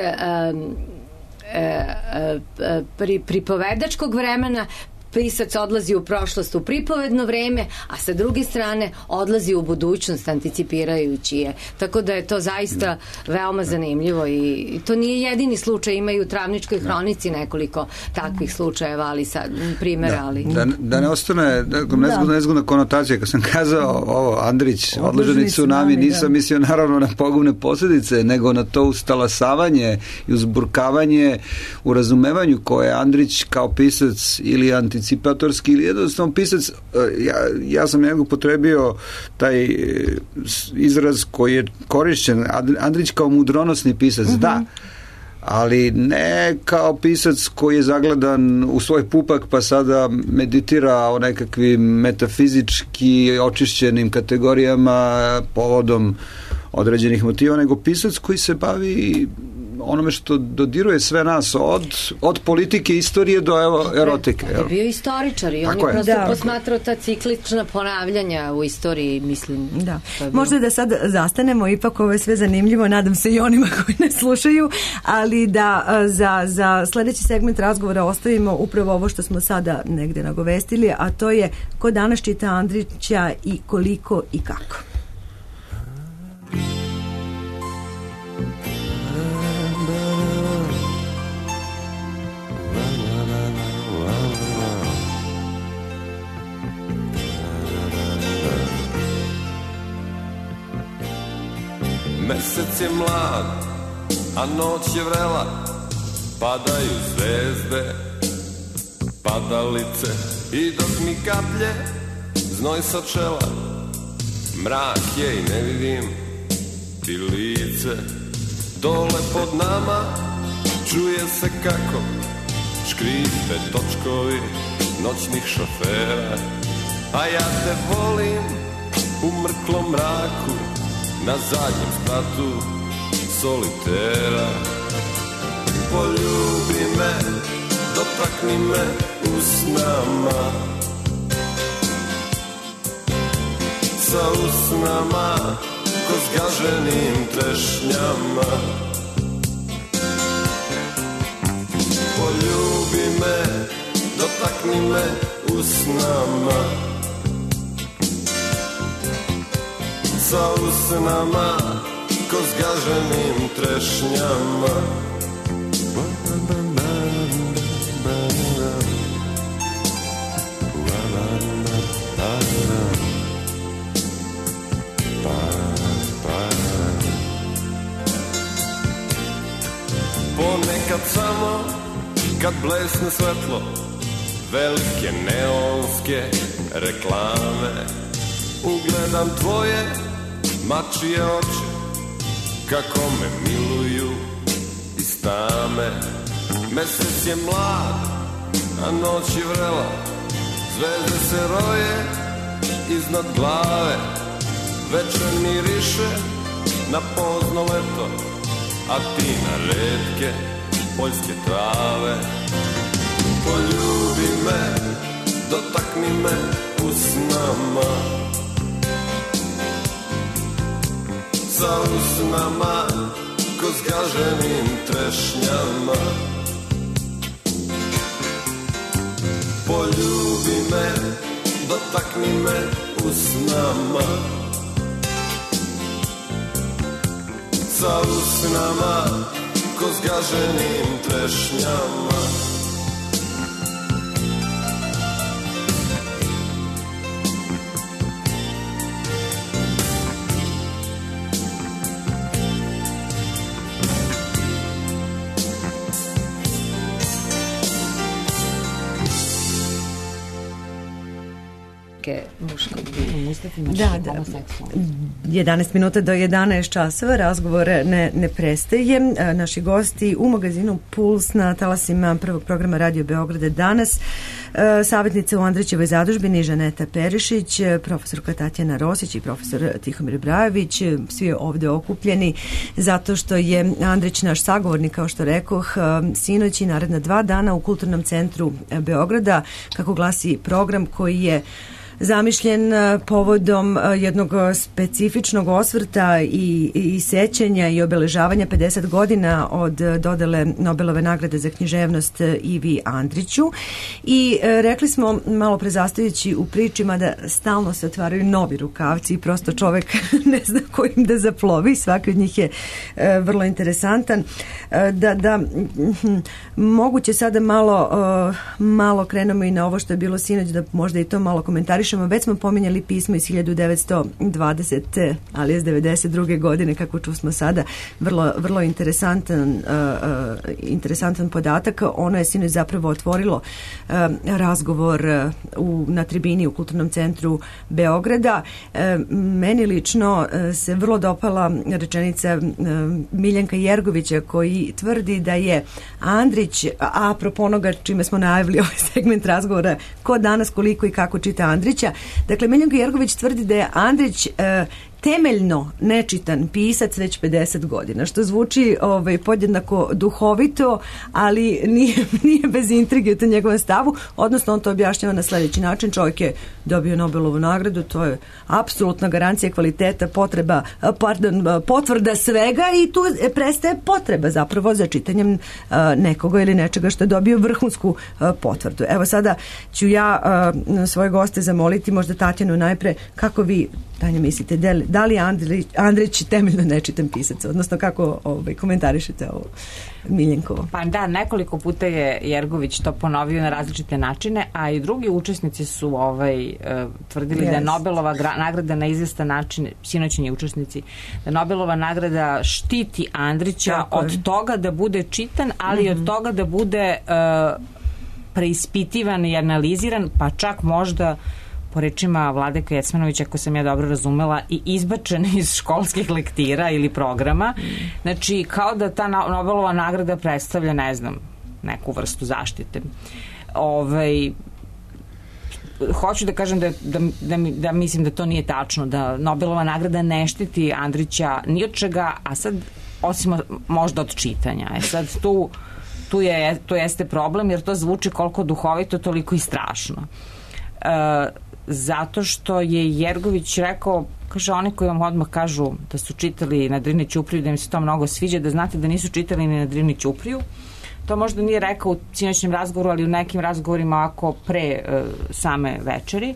pripovedačkog vremena pisac odlazi u prošlost, u pripovedno vreme, a sa druge strane odlazi u budućnost, anticipirajući je. Tako da je to zaista veoma zanimljivo i to nije jedini slučaj, imaju u Travničkoj hronici nekoliko takvih slučajeva, ali sad primjera, ali... Da ne ostane nezgodna konotacija, kad sam kazao ovo, Andrić, odloženi tsunami, nisam mislio naravno na pogubne posljedice, nego na to ustalasavanje i uzburkavanje u razumevanju koje Andrić kao pisac ili anticipatorski ili jednostavno pisac, ja sam njegov potrebio taj izraz koji je korišćen, Andrić kao mudronosni pisac, da, ali ne kao pisac koji je zagledan u svoj pupak pa sada meditira o nekakvim metafizički očišćenim kategorijama povodom određenih motiva, nego pisac koji se bavi onome što dodiruje sve nas od politike, istorije do erotike. Je bio istoričar i on je prosto posmatrao ta ciklična ponavljanja u istoriji, mislim. Da. Možda da sad zastanemo, ipak ovo je sve zanimljivo, nadam se i onima koji ne slušaju, ali da za sledeći segment razgovora ostavimo upravo ovo što smo sada negde nagovestili, a to je ko danas čita Andrića i koliko i kako. Mesec je mlad, a noć je vrela, padaju zvezde, padalice i dok mi kaplje znoj sa čela, mrak je i ne vidim ti lice. Dole pod nama čuje se kako škripe točkovi noćnih šofera, a ja te volim u mrklom mraku na zadnjem spratu solitera. Poljubi me, dotakni me usnama, sa usnama ko zgaženim trešnjama. Poljubi me, dotakni me usnama, sa usnama ko zgaženim trešnjama. Ponekad samo kad blesne svetlo velike neonske reklame, ugledam tvoje mačije oči kako me miluju iz tame. Mesec je mlad, a noć je vrela, zvezde se roje iznad glave, večer miriše na pozno leto, a ti na retke poljske trave. Poljubi me, dotakni me usnama, sa usnama ko zgaženim trešnjama. Poljubi me, dotakni me usnama, sa usnama ko zgaženim trešnjama. Mustafa, imaš homoseksualno. 11 minuta do 11 časova, razgovor ne prestaje. Naši gosti u magazinu Puls na talasima prvog programa Radio Beograda danas, savjetnica u Andrićevoj zadužbini Žaneta Perišić, profesorka Tatjana Rosić i profesor Tihomir Brajević, svi ovde okupljeni zato što je Andrić naš sagovornik, kao što rekoh, sinoć i naredna 2 dana u Kulturnom centru Beograda, kako glasi program koji je zamišljen povodom jednog specifičnog osvrta i sećanja i obeležavanja 50 godina od dodele Nobelove nagrade za književnost Ivi Andriću. I rekli smo, malo prezastajući u pričima, da stalno se otvaraju novi rukavci i prosto čovek ne zna kojim da zaplovi. Svaki od njih je vrlo interesantan. Da moguće sada malo krenemo i na ovo što je bilo sinoć, da možda i to malo komentarišemo. Već smo pominjali pismo iz 1920, ali iz 92. godine, kako čusmo sada, vrlo interesantan podatak. Ono je sinoć zapravo otvorilo razgovor na tribini u Kulturnom centru Beograda. Meni lično se vrlo dopala rečenica Miljenka Jergovića, koji tvrdi da je Andrić, apropo onoga čime smo najavili ovaj segment razgovora, ko danas, koliko i kako čita Andrića. Dakle, Miljenko Jergović tvrdi da je Andrić temeljno nečitan pisac već 50 godina, što zvuči podjednako duhovito, ali nije bez intrige u tom njegovom stavu, odnosno on to objašnjava na sledeći način: čovjek je dobio Nobelovu nagradu, to je apsolutna garancija kvaliteta, potvrda svega, i tu prestaje potreba zapravo za čitanjem nekoga ili nečega što je dobio vrhunsku potvrdu. Evo sada ću ja svoje goste zamoliti, možda Tatjanu najpre, kako vi, Tanja, mislite, da li Andrić temeljno nečitan pisac, odnosno kako komentarišete ovo Miljenkovo? Pa da, nekoliko puta je Jergović to ponovio na različite načine, a i drugi učesnici su tvrdili da je Nobelova nagrada na izvestan način, sinoćni učesnici, da Nobelova nagrada štiti Andrića od toga da bude čitan, ali i od toga da bude preispitivan i analiziran, pa čak možda, po rečima Vlade Kecmanovića, ako sam ja dobro razumela, i izbačen iz školskih lektira ili programa. Znači, kao da ta Nobelova nagrada predstavlja, ne znam, neku vrstu zaštite. Hoću da kažem da mislim da to nije tačno, da Nobelova nagrada ne štiti Andrića ni od čega, a sad, osim možda od čitanja. Sad tu jeste problem, jer to zvuči koliko duhovito, toliko i strašno. Zato što je Jergović rekao, kaže, oni koji vam odmah kažu da su čitali na Drini Ćupriju, da im se to mnogo sviđa, da znate da nisu čitali ni na Drini Ćupriju. To možda nije rekao u sinoćnom razgovoru, ali u nekim razgovorima ako pre same večeri.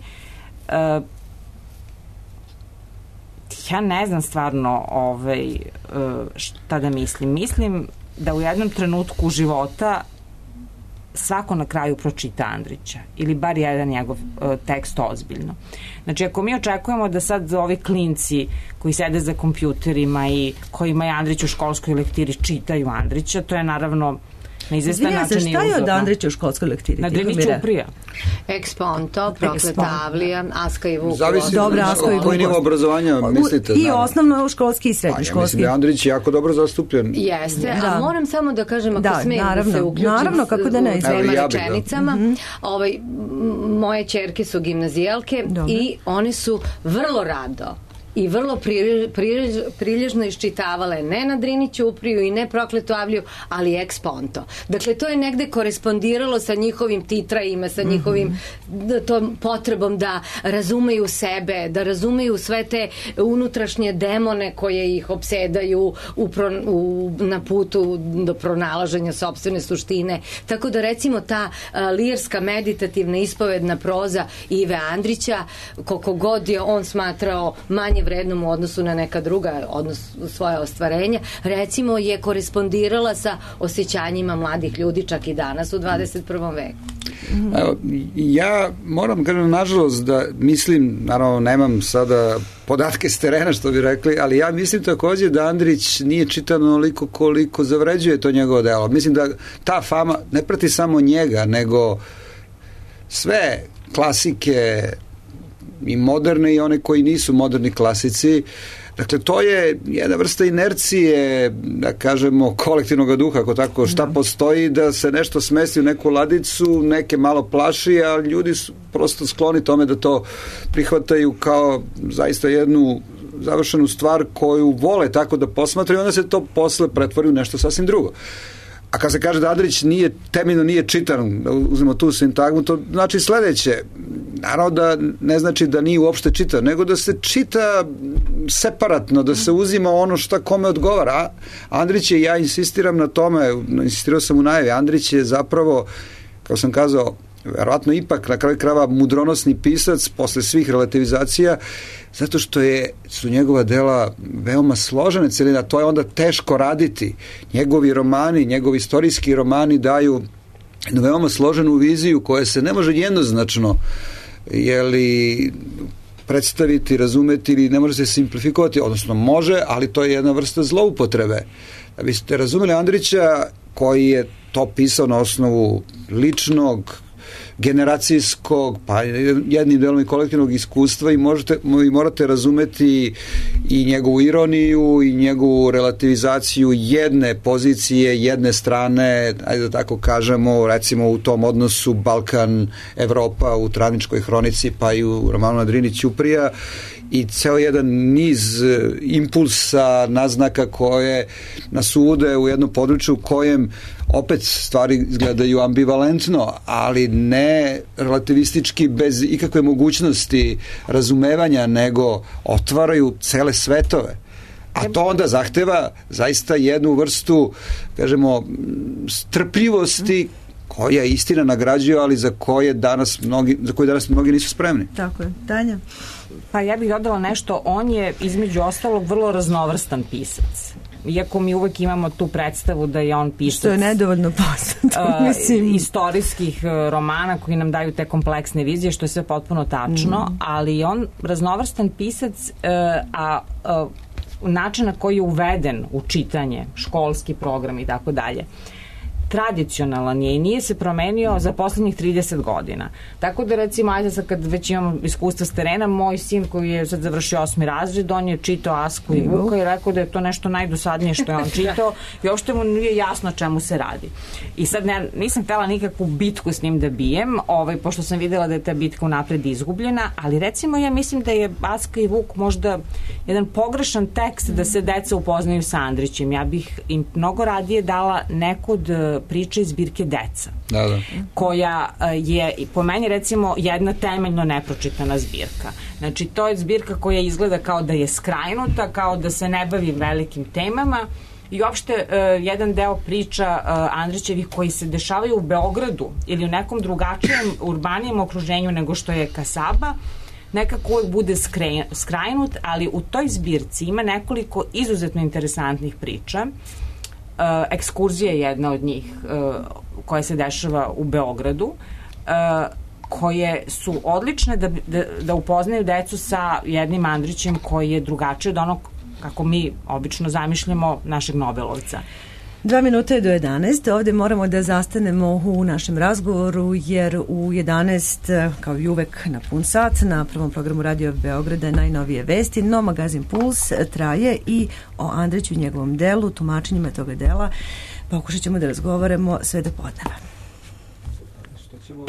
Ja ne znam stvarno šta da mislim. Mislim da u jednom trenutku života svako na kraju pročita Andrića ili bar jedan njegov tekst ozbiljno. Znači, ako mi očekujemo da sad ovi klinci koji sede za kompjuterima i kojima je Andrić u školskoj lektiri čitaju Andrića, to je naravno na izvestan način i uzorno. Šta je od Andrića u školskoj lektiri? Na Drini Ćuprija. Exponto, Prokleta Avlija, Aska i Vuk. Zavisi koji nivo obrazovanja mislite. I osnovno školski i srednji školski. Ja mislim da je Andrić jako dobro zastupljen. Jeste, a moram samo da kažem, ako smijem da se uključim u dvema rečenicama. Moje ćerke su gimnazijalke i one su vrlo rado i vrlo prilježno iščitavale ne na Drini Ćupriju i ne Prokletu Avliju, ali Exponto. Dakle, to je negde korespondiralo sa njihovim titrajima, sa njihovim tom potrebom da razumeju sebe, da razumeju sve te unutrašnje demone koje ih opsedaju na putu do pronalaženja sopstvene suštine. Tako da, recimo, ta lirska, meditativna, ispovedna proza Ive Andrića, koliko god je on smatrao manje vrednom u odnosu na neka druga svoja ostvarenja, recimo je korespondirala sa osjećanjima mladih ljudi čak i danas u 21. veku. Evo, ja moram kažem, nažalost, da mislim, naravno nemam sada podatke s terena, što bi rekli, ali ja mislim takođe da Andrić nije čitan onoliko koliko zavređuje to njegovo delo. Mislim da ta fama ne prati samo njega, nego sve klasike i moderne i one koji nisu moderni klasici. Dakle, to je jedna vrsta inercije, da kažemo, kolektivnog duha, ako tako, šta postoji, da se nešto smesti u neku ladicu, neke malo plaši, a ljudi su prosto skloni tome da to prihvataju kao zaista jednu završenu stvar koju vole tako da posmatraju, onda se to posle pretvori u nešto sasvim drugo. A kad se kaže da Andrić temeljno nije čitan, da uzmemo tu sintagmu, to znači sledeće. Naravno da ne znači da nije uopšte čitan, nego da se čita separatno, da se uzima ono šta kome odgovara. Andrić je, ja insistiram na tome, insistirao sam u najavi, Andrić je zapravo, kao sam kazao, verovatno ipak na kraju krajeva mudronosni pisac posle svih relativizacija, zato što su njegova dela veoma složene celina, to je onda teško raditi. Njegovi romani, njegovi istorijski romani daju jednu veoma složenu viziju koja se ne može jednoznačno predstaviti, razumeti ili ne može se simplifikovati, odnosno može, ali to je jedna vrsta zloupotrebe. Da biste razumeli Andrića, koji je to pisao na osnovu ličnog, generacijskog, pa jednim delom i kolektivnog iskustva i morate razumeti i njegovu ironiju i njegovu relativizaciju jedne pozicije, jedne strane, ajde da tako kažemo, recimo u tom odnosu Balkan-Evropa u Travničkoj hronici, pa i u romanu na Drini Ćuprija, i ceo jedan niz impulsa, naznaka koje nas uvode u jedno područje u kojem opet stvari izgledaju ambivalentno, ali ne relativistički bez ikakve mogućnosti razumevanja, nego otvaraju cele svetove. A to onda zahteva zaista jednu vrstu, kažemo, strpljivosti koja istina nagrađuje, ali za koje danas mnogi nisu spremni. Tako je. Tanja? Pa ja bih dodala nešto, on je između ostalog vrlo raznovrstan pisac. Iako mi uvek imamo tu predstavu da je on pisac... Što je nedovoljno poznato, mislim. Istorijskih romana koji nam daju te kompleksne vizije, što je sve potpuno tačno, ali on raznovrstan pisac, a način na koji je uveden u čitanje, školski program i tako dalje, tradicionalan je i nije se promenio za poslednjih 30 godina. Tako da recimo, ajde sad kad već imamo iskustva s terena, moj sin koji je sad završio 8. razred, on je čitao Asku i Vuka i rekao da je to nešto najdosadnije što je on čitao i uopšte mu nije jasno čemu se radi. I sad nisam htela nikakvu bitku s njim da bijem, pošto sam videla da je ta bitka unapred izgubljena, ali recimo ja mislim da je Aska i Vuk možda jedan pogrešan tekst da se deca upoznaju sa Andrićem. Ja bih im mnogo radije dala neku od priče iz zbirke Deca, koja je po meni recimo jedna temeljno nepročitana zbirka. Znači to je zbirka koja izgleda kao da je skrajnuta, kao da se ne bavi velikim temama i uopšte jedan deo priča Andrićevih koji se dešavaju u Beogradu ili u nekom drugačijem urbanijem okruženju nego što je Kasaba, nekako uvek bude skrajnut, ali u toj zbirci ima nekoliko izuzetno interesantnih priča. Ekskurzija je jedna od njih koja se dešava u Beogradu, koje su odlične da upoznaju decu sa jednim Andrićem koji je drugačiji od onog kako mi obično zamišljamo našeg Nobelovca. 2 minuta je do 11. Ovde moramo da zastanemo u našem razgovoru, jer u 11, kao i uvek na pun sat, na prvom programu Radio Beograda najnovije vesti, no magazin Puls traje i o Andriću i njegovom delu, tumačenjima toga dela. Pokušat ćemo da razgovaramo sve do podneva. Što ćemo...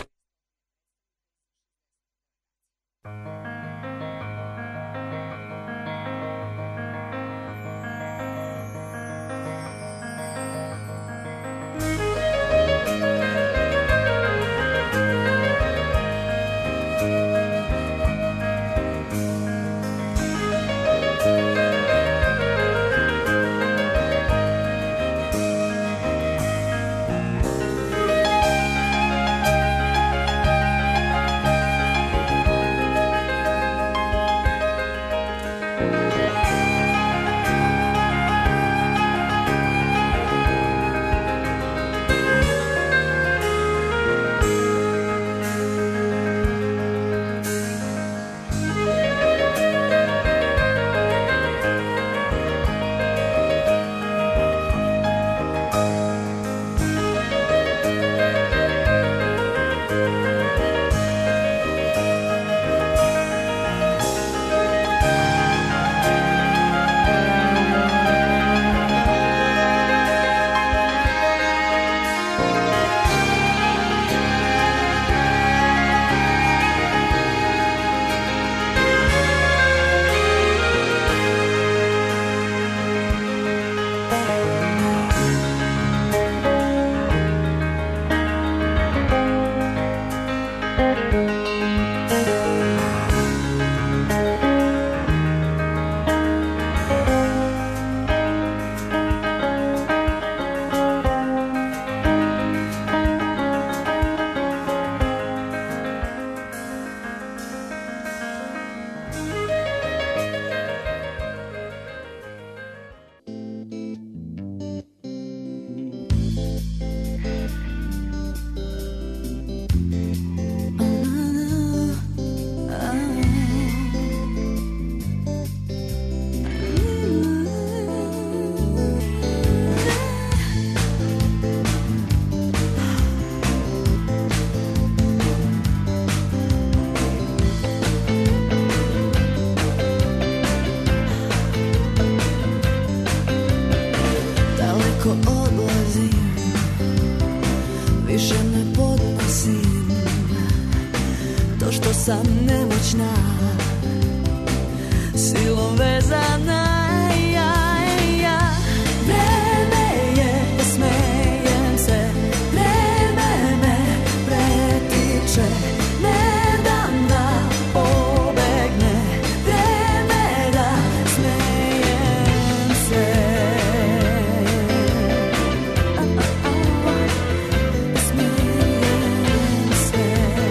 polako odlazim, više ne podnosim to što sam nemoćna, silom vezana. Vreme je, smejem se, vreme me pretiče, ne dam da pobegne, vreme da smejem se. Smejem se.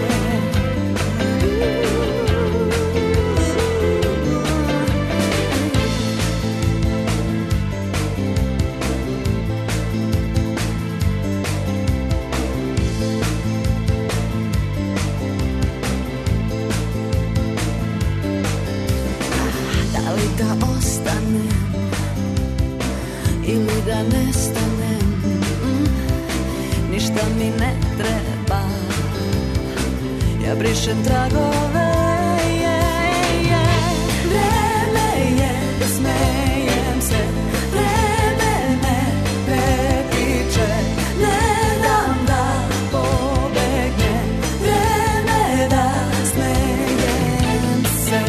Da ostanem ili da nestanem, ništa mi ne treba, ja brišem tragove. Vreme je da smejem se, vreme me pretiče, ne dam da pobegne, vreme da smejem se.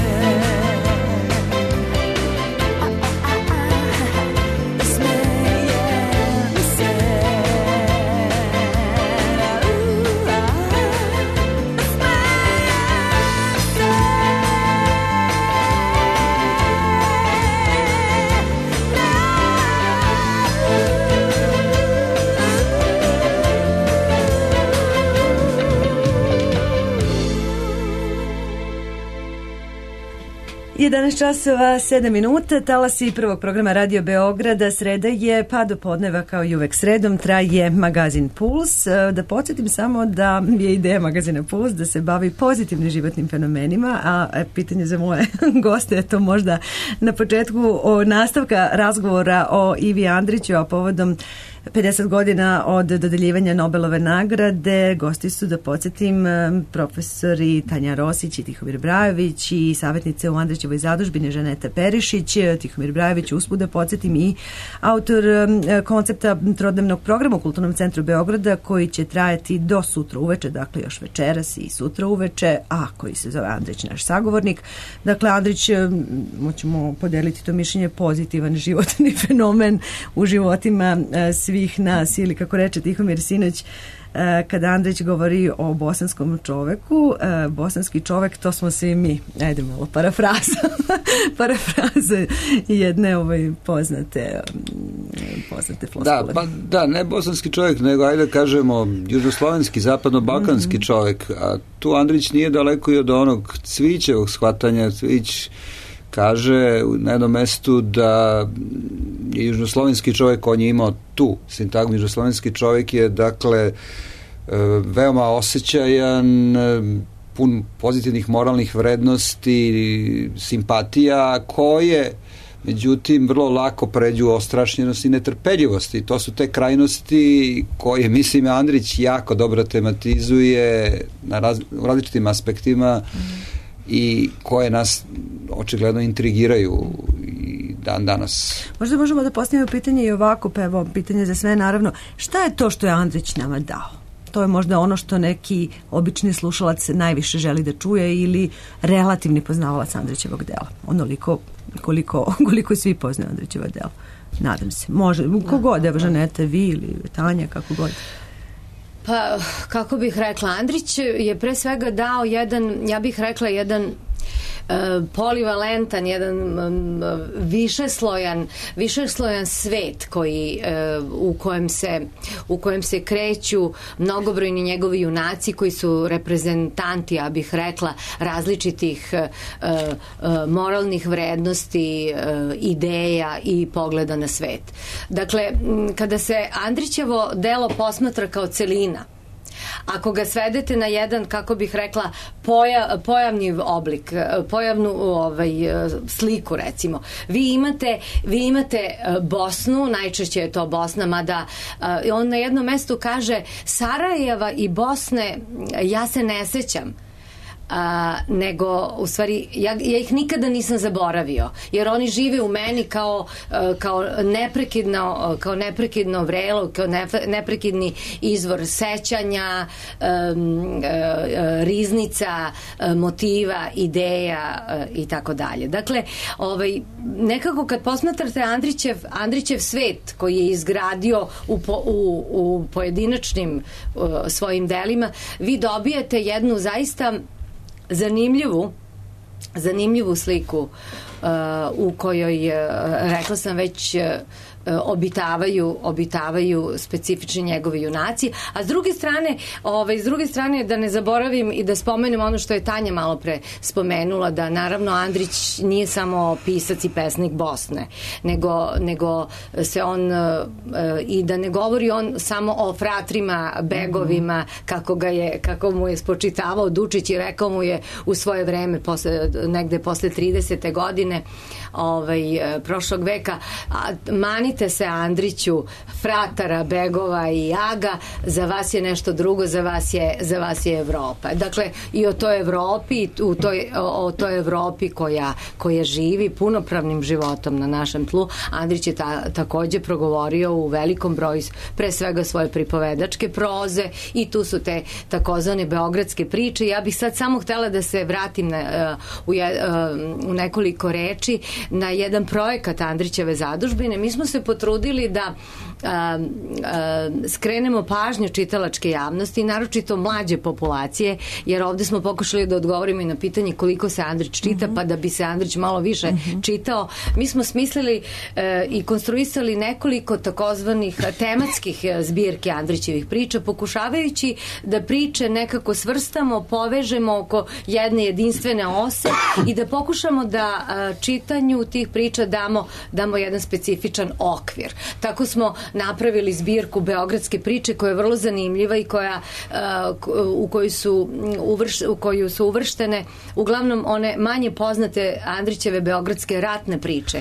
časova 7 minuta, talasi prvog programa Radio Beograda. Sreda je, pa do podneva kao i uvek sredom traje magazin Puls. Da podsjetim samo da je ideja magazina Puls da se bavi pozitivnim životnim fenomenima, a pitanje za moje goste je to možda na početku nastavka razgovora o Ivi Andriću, a povodom 50 godina od dodeljivanja Nobelove nagrade. Gosti su, da podsjetim, profesori Tanja Rosić i Tihomir Brajović i savjetnice u Andrićevoj zadužbini Žaneta Perišić. Tihomir Brajović, usput da podsjetim, i autor koncepta trodnevnog programa u Kulturnom centru Beograda koji će trajati do sutra uveče, dakle još večeras i sutra uveče, a koji se zove Andrić, naš sagovornik. Dakle, Andrić, moćemo podeliti to mišljenje, pozitivan životni fenomen u životima svih nas, ili kako reče Tihomir sinoć, kada Andrić govori o bosanskom čoveku, bosanski čovek, to smo svi mi. Ajde malo parafraza jedne poznate floskule. Da, ne bosanski čovek, nego ajde kažemo južnoslovenski, zapadno-balkanski čovek. A tu Andrić nije daleko i od onog Cvićevog shvatanja. Cvić kaže na jednom mestu da je južnoslovenski čovjek, on je imao tu sintagmu, južnoslovenski čovjek je dakle veoma osjećajan, pun pozitivnih moralnih vrednosti, simpatija, koje međutim vrlo lako pređu ostrašnjenost i netrpeljivost, i to su te krajnosti koje, mislim, Andrić jako dobro tematizuje u različitim aspektima i koje nas očigledno intrigiraju i dan danas. Možda možemo da postavimo pitanje i ovako, pa evo, pitanje za sve, naravno. Šta je to što je Andrić nama dao? To je možda ono što neki obični slušalac najviše želi da čuje, ili relativni poznavalac Andrićevog dela. Onoliko koliko svi poznaju Andrićevo delo. Nadam se. Može, kogod, evo, Žaneta, vi ili Tanja, kako god. Pa, kako bih rekla, Andrić je pre svega dao jedan, ja bih rekla, jedan polivalentan, jedan višeslojan svet koji, u kojem se kreću mnogobrojni njegovi junaci koji su reprezentanti, ja bih rekla, različitih moralnih vrednosti, ideja i pogleda na svet. Dakle, kada se Andrićevo delo posmatra kao celina, ako ga svedete na jedan, kako bih rekla, pojavni oblik, pojavnu sliku, recimo. Vi imate Bosnu, najčešće je to Bosna, mada on na jednom mestu kaže Sarajeva i Bosne ja se ne sećam, nego u stvari ja ih nikada nisam zaboravio, jer oni žive u meni kao neprekidno vrelo, kao neprekidni izvor sećanja, riznica, motiva, ideja i tako dalje. Dakle, nekako kad posmatrate Andrićev svet koji je izgradio u pojedinačnim svojim delima, vi dobijete jednu zaista zanimljivu sliku u kojoj, rekla sam već, obitavaju specifični njegovi junaci, a s druge strane da ne zaboravim i da spomenem ono što je Tanja malo pre spomenula, da naravno Andrić nije samo pisac i pesnik Bosne, nego se on i da ne govori on samo o fratrima, begovima, kako mu je spočitavao Dučić i rekao mu je u svoje vreme, negde posle 30. godine prošlog veka, manite se Andriću fratara, begova i jaga, za vas je nešto drugo, za vas je Evropa. Dakle, i o toj Evropi, o toj Evropi koja živi punopravnim životom na našem tlu, Andrić je takođe progovorio u velikom broju, pre svega svoje pripovedačke proze, i tu su te takozvane beogradske priče. Ja bih sad samo htela da se vratim u nekoliko reči na jedan projekat Andrićeve zadužbine. Mi smo se potrudili da skrenemo pažnju čitalačke javnosti, naročito mlađe populacije, jer ovde smo pokušali da odgovorimo i na pitanje koliko se Andrić čita, pa da bi se Andrić malo više čitao. Mi smo smislili i konstruisali nekoliko takozvanih tematskih zbirki Andrićevih priča, pokušavajući da priče nekako svrstamo, povežemo oko jedne jedinstvene ose i da pokušamo da čitanju tih priča damo jedan specifičan okvir. Tako smo napravili zbirku Beogradske priče koja je vrlo zanimljiva i u koju su uvrštene uglavnom one manje poznate Andrićeve beogradske ratne priče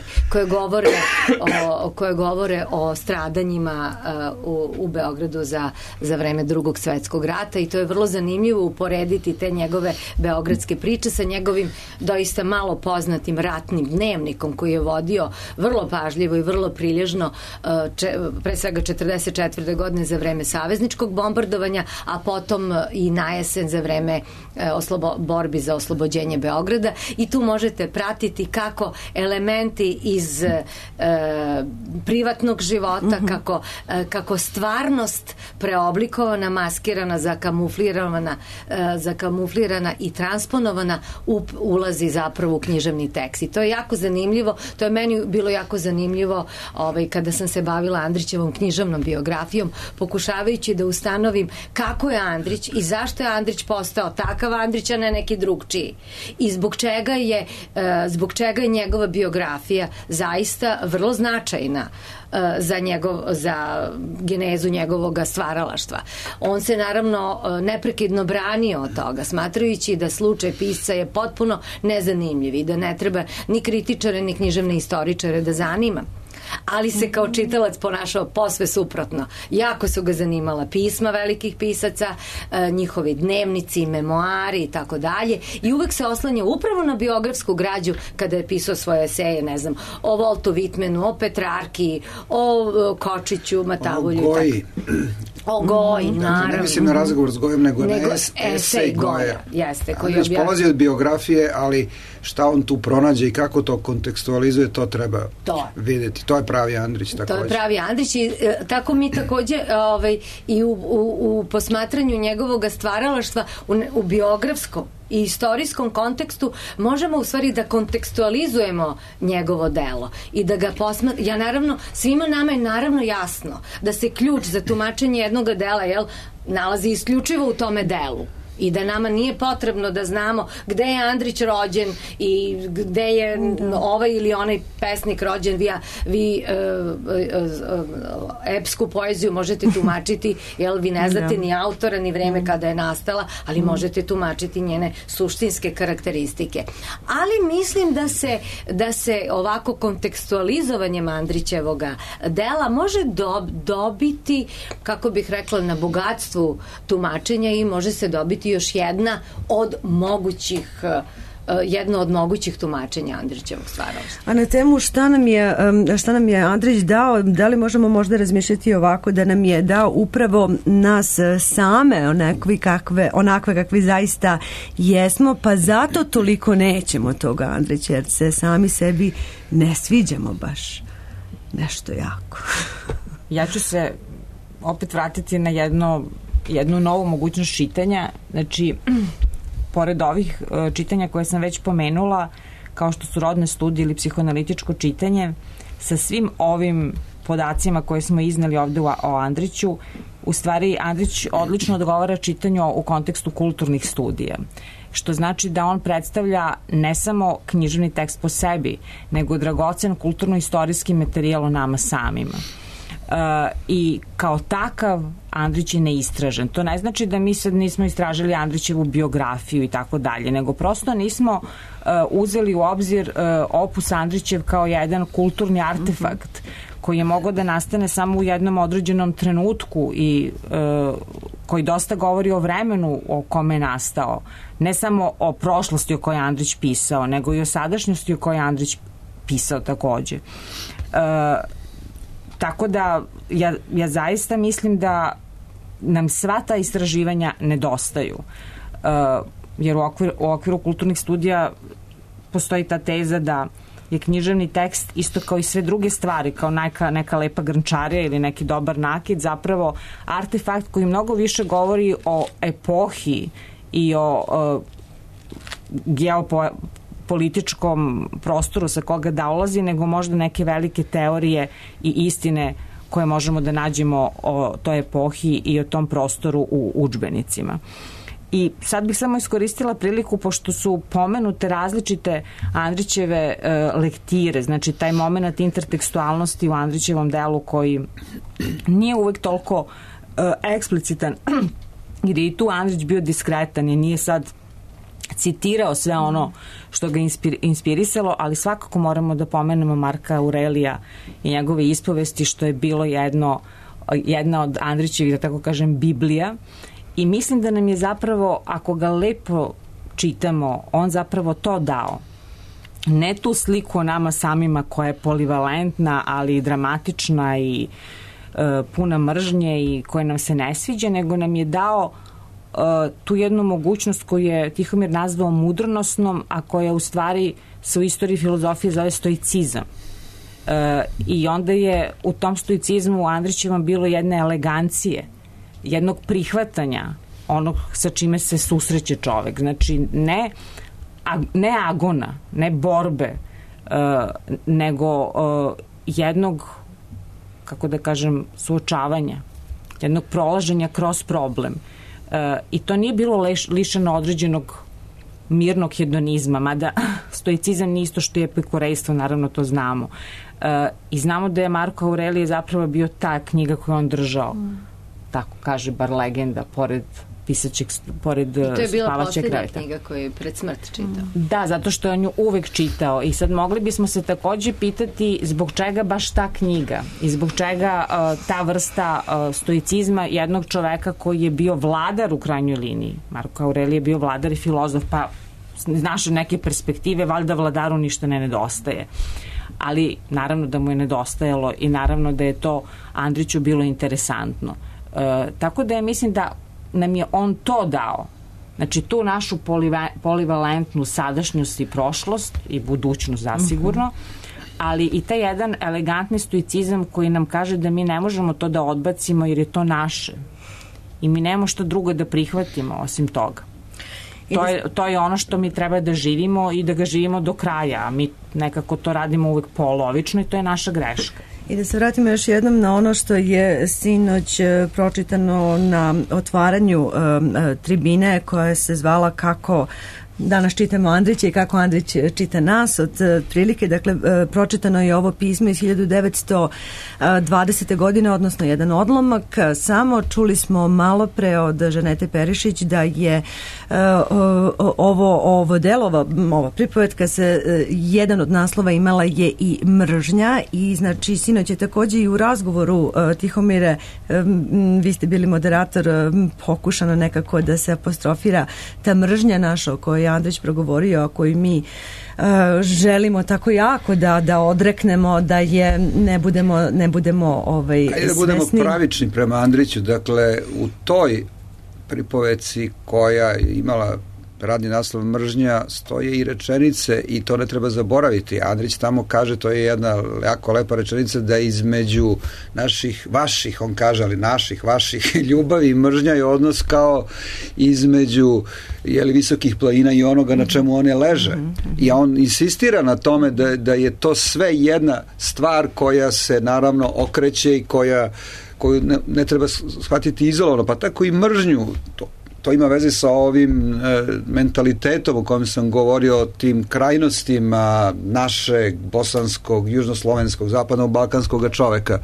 koje govore o stradanjima u Beogradu za vreme Drugog svetskog rata, i to je vrlo zanimljivo uporediti te njegove beogradske priče sa njegovim doista malo poznatim ratnim dnevnikom koji je vodio vrlo pažljivo i vrlo prilježno pre svega 44. godine za vreme savezničkog bombardovanja, a potom i najesen za vreme borbi za oslobođenje Beograda, i tu možete pratiti kako elementi iz privatnog života, kako stvarnost preoblikovana, maskirana, zakamuflirana i transponovana ulazi zapravo u književni tekst. I to je jako zanimljivo, to je meni bilo jako zanimljivo kada sam se bavila Andrićevom književnom biografijom, pokušavajući da ustanovim kako je Andrić i zašto je Andrić postao takav Andrić, a ne neki drugčiji. I zbog čega je njegova biografija zaista vrlo značajna za genezu njegovog stvaralaštva. On se naravno neprekidno branio od toga, smatrajući da slučaj pisca je potpuno nezanimljiv i da ne treba ni kritičare ni književne istoričare da zanima. Ali se kao čitalac ponašao posve suprotno. Jako su ga zanimala pisma velikih pisaca, njihovi dnevnici, memoari i tako dalje, i uvek se oslanja upravo na biografsku građu kada je pisao svoje eseje, ne znam, o Voltu Vitmenu, o Petrarki, o Kočiću, Matavulju i tako. O Goji, naravno. Ne mislim na razgovor s Gojom, nego na esej Goja. Jeste, koji Andrić polazi od biografije, ali šta on tu pronađe i kako to kontekstualizuje, to treba vidjeti. To je pravi Andrić takođe. To je pravi Andrić i tako mi takođe i u posmatranju njegovog stvaralaštva u biografskom i istorijskom kontekstu možemo u stvari da kontekstualizujemo njegovo delo i da ga naravno, svima nama je naravno jasno da se ključ za tumačenje jednog dela nalazi isključivo u tome delu. I da nama nije potrebno da znamo gde je Andrić rođen i gde je ovaj ili onaj pesnik rođen. Vi epsku poeziju možete tumačiti, jer vi ne znate ni autora ni vreme kada je nastala, ali možete tumačiti njene suštinske karakteristike. Ali mislim da se ovako kontekstualizovanjem Andrićevoga dela može dobiti, kako bih rekla, na bogatstvu tumačenja i može se dobiti biti još jedna od mogućih tumačenja Andrićevog stvaralaštva. A na temu šta nam je Andrić dao, da li možemo možda razmišljati ovako, da nam je dao upravo nas same onakve kakvi zaista jesmo, pa zato toliko nećemo toga Andrića, jer se sami sebi ne sviđamo baš nešto jako. Ja ću se opet vratiti na jednu novu mogućnost čitanja. Znači, pored ovih čitanja koje sam već pomenula, kao što su rodne studije ili psihoanalitičko čitanje, sa svim ovim podacima koje smo iznali ovde o Andriću, u stvari Andrić odlično odgovara čitanju u kontekstu kulturnih studija, što znači da on predstavlja ne samo književni tekst po sebi, nego dragocen kulturno-istorijski materijal o nama samima. I kao takav Andrić je neistražen. To ne znači da mi sad nismo istražili Andrićevu biografiju i tako dalje, nego prosto nismo uzeli u obzir opus Andrićev kao jedan kulturni artefakt koji je mogao da nastane samo u jednom određenom trenutku i koji dosta govori o vremenu o kome je nastao. Ne samo o prošlosti o kojoj je Andrić pisao, nego i o sadašnjosti o kojoj je Andrić pisao takođe. Tako da ja zaista mislim da nam sva ta istraživanja nedostaju. Jer u okviru kulturnih studija postoji ta teza da je književni tekst isto kao i sve druge stvari, kao neka lepa grnčarija ili neki dobar nakit, zapravo artefakt koji mnogo više govori o epohi i o geopolitičkom prostoru sa koga dolazi, nego možda neke velike teorije i istine koje možemo da nađemo o toj epohi i o tom prostoru u udžbenicima. I sad bih samo iskoristila priliku, pošto su pomenute različite Andrićeve lektire, znači taj moment intertekstualnosti u Andrićevom delu koji nije uvek toliko eksplicitan, jer je i tu Andrić bio diskretan i nije sad citirao sve ono što ga inspirisalo, ali svakako moramo da pomenemo Marka Aurelija i njegove ispovesti, što je bilo jedna od Andrićevih, da tako kažem, Biblija. I mislim da nam je zapravo, ako ga lepo čitamo, on zapravo to dao. Ne tu sliku o nama samima koja je polivalentna, ali i dramatična i puna mržnje i koja nam se ne sviđa, nego nam je dao tu jednu mogućnost koju je Tihomir nazvao mudronosnom, a koja u stvari se u istoriji filozofije zove stoicizam. I onda je u tom stoicizmu u Andrićevom bilo jedne elegancije, jednog prihvatanja onog sa čime se susreće čovek. Znači, ne agona, ne borbe, nego jednog, kako da kažem, suočavanja, jednog prolaženja kroz problem. I to nije bilo lišeno određenog mirnog hedonizma, mada stoicizam nije isto što je epikurejstvo, naravno to znamo. I znamo da je Marko Aurelije zapravo bio ta knjiga koju on držao, tako kaže bar legenda, pored spavaćeg kreveta. To je bila posljednja knjiga koju je pred smrt čitao. Da, zato što je on ju uvek čitao. I sad mogli bismo se takođe pitati zbog čega baš ta knjiga i zbog čega ta vrsta stoicizma jednog čoveka koji je bio vladar u krajnjoj liniji. Marko Aurelije je bio vladar i filozof, pa iz naše neke perspektive valjda vladaru ništa ne nedostaje. Ali naravno da mu je nedostajalo i naravno da je to Andriću bilo interesantno. Tako da ja mislim da nam je on to dao. Znači tu našu polivalentnu sadašnjost i prošlost i budućnost zasigurno, ali i taj jedan elegantni stoicizam koji nam kaže da mi ne možemo to da odbacimo jer je to naše. I mi nemamo što drugo da prihvatimo osim toga. To je ono što mi treba da živimo i da ga živimo do kraja, a mi nekako to radimo uvek polovično i to je naša greška. I da se vratimo još jednom na ono što je sinoć pročitano na otvaranju tribine koja se zvala kako danas čitamo Andrića i kako Andrić čita nas od prilike. Dakle, pročitano je ovo pismo iz 1920. godine, odnosno jedan odlomak. Samo čuli smo malo pre od Žanete Perišić da je ovo delo, ova pripovetka se, jedan od naslova imala je i mržnja i znači sinoć je takođe i u razgovoru Tihomire, vi ste bili moderator, pokušano nekako da se apostrofira ta mržnja naša o kojoj je Andrić progovorio, a koju mi želimo tako jako da odreknemo, da je ne budemo Ajde da budemo pravični prema Andriću. Dakle, u toj pripoveci koja imala radni naslov mržnja stoje i rečenice i to ne treba zaboraviti. Andrić tamo kaže, to je jedna jako lepa rečenica, da između vaših, on kaže, ali naših, vaših ljubavi i mržnja je odnos kao između visokih planina i onoga na čemu one leže. I on insistira na tome da je to sve jedna stvar koja se naravno okreće i koju ne treba shvatiti izolovano, pa tako i mržnju. To ima veze sa ovim mentalitetom o kojem sam govorio, o tim krajnostima našeg bosanskog, južnoslovenskog, zapadno-balkanskog čoveka.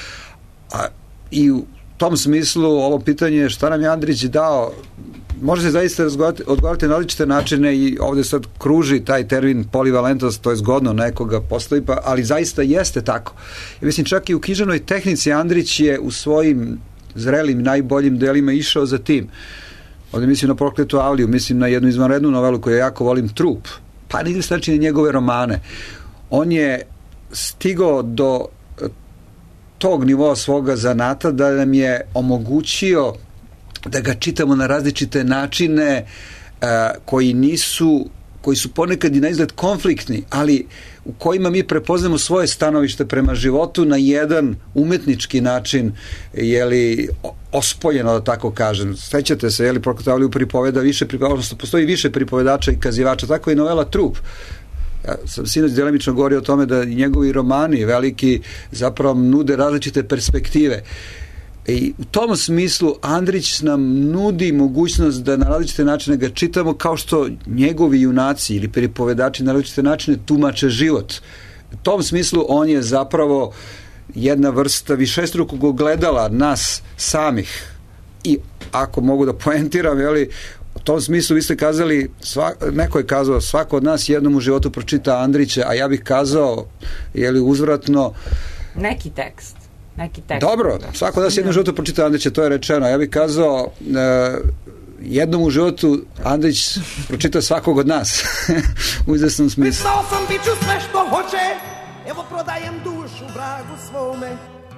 I u tom smislu ovo pitanje šta nam je Andrić dao, može se zaista odgovarati na različite načine i ovde sad kruži taj termin polivalentnost, to je zgodno nekoga postoji, ali zaista jeste tako. Ja mislim, čak i u književnoj tehnici Andrić je u svojim zrelim, najboljim delima išao za tim. Ovdje mislim na Prokletu Avliju, mislim na jednu izvanrednu novelu koju ja jako volim, Trup, pa na izvestan način njegove romane. On je stigao do tog nivoa svoga zanata da nam je omogućio da ga čitamo na različite načine koji su ponekad i na izgled konfliktni, ali u kojima mi prepoznamo svoje stanovište prema životu na jedan umetnički način, ospoljeno, da tako kažem. Sećate se, Proklet Avliju pripoveda odnosno postoji više pripovedača i kazivača, tako i novela Trup. Ja sam sinoć delimično govorio o tome da njegovi romani veliki zapravo nude različite perspektive. I u tom smislu Andrić nam nudi mogućnost da na različite načine ga čitamo, kao što njegovi junaci ili pripovedači na različite načine tumače život. U tom smislu on je zapravo jedna vrsta višestrukog ogledala nas samih. I ako mogu da poentiram, u tom smislu vi ste kazali, neko je kazao, svako od nas jednom u životu pročita Andrića, a ja bih kazao, uzvratno, neki tekst. Dobro, svako od nas jednom u životu pročita Andrića, to je rečeno. Ja bih kazao, jednom u životu Andrić pročita svakog od nas u izvesnom smislu. Pristao sam, bit ću sve što hoće, evo prodajem dušu vragu svome.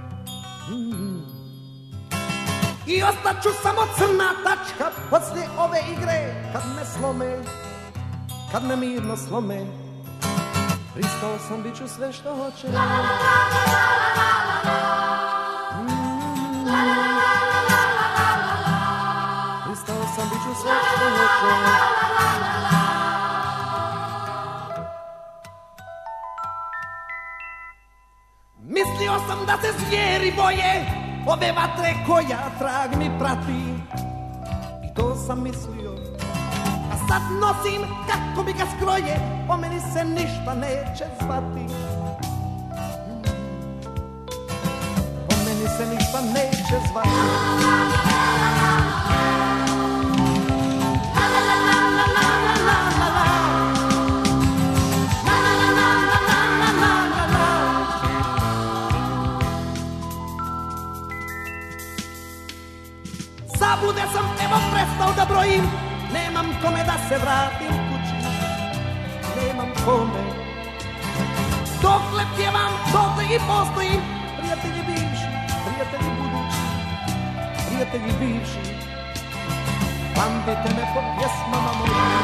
I ostaću samo crna tačka poslije ove igre, kad me slome, kad me mirno slome. Pristao sam, bit ću sve što hoće. Pristao sam, bit ću sve što hoće. Mislio sam da se zvijeri boje ove vatre koja trag mi prati. I to sam mislio, a sad nosim kako mi ga skroje, o meni se ništa neće zvati. O meni se ništa neće zvati. Zabude sam, evo prestao da brojim, nemam kome da se vratim kući, nemam kome. Dokle pjevam, dokle i postojim, prijatelji bivši, prijatelji budući, prijatelji bivši, pamtite me po pjesmama mojim.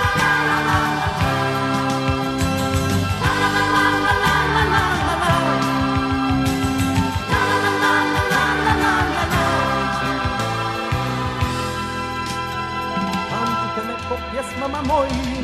Pjesmama mojim.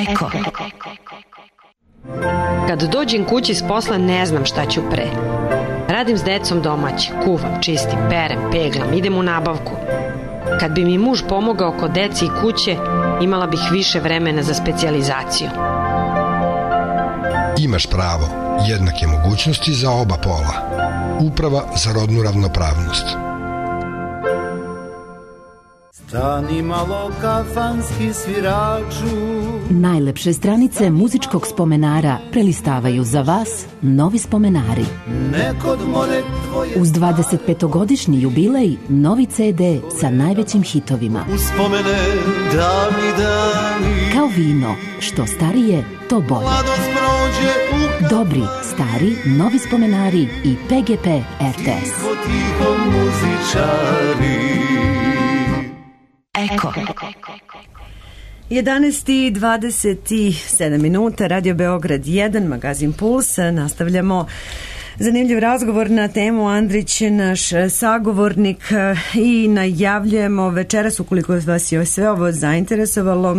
Eko. Kad dođem kući s posla ne znam šta ću pre. Radim s decom domaći, kuvam, čistim, perem, peglam, idem u nabavku. Kad bi mi muž pomogao kod deci i kuće, imala bih više vremena za specijalizaciju. Imaš pravo, jednake mogućnosti za oba pola. Uprava za rodnu ravnopravnost. Stani malo kafanski sviraču. Najlepše stranice muzičkog spomenara prelistavaju za vas novi spomenari. Uz 25-godišnji jubilej novi CD sa najvećim hitovima. Uspomene davni dani. Kao vino, što starije, to bolje. Dobri, stari, novi spomenari i PGP RTS. Tiho muzičari. Eko. 11:27 minuta, Radio Beograd 1, magazin Puls. Nastavljamo zanimljiv razgovor na temu Andrić, naš sagovornik, i najavljujemo večeras, ukoliko vas je sve ovo zainteresovalo,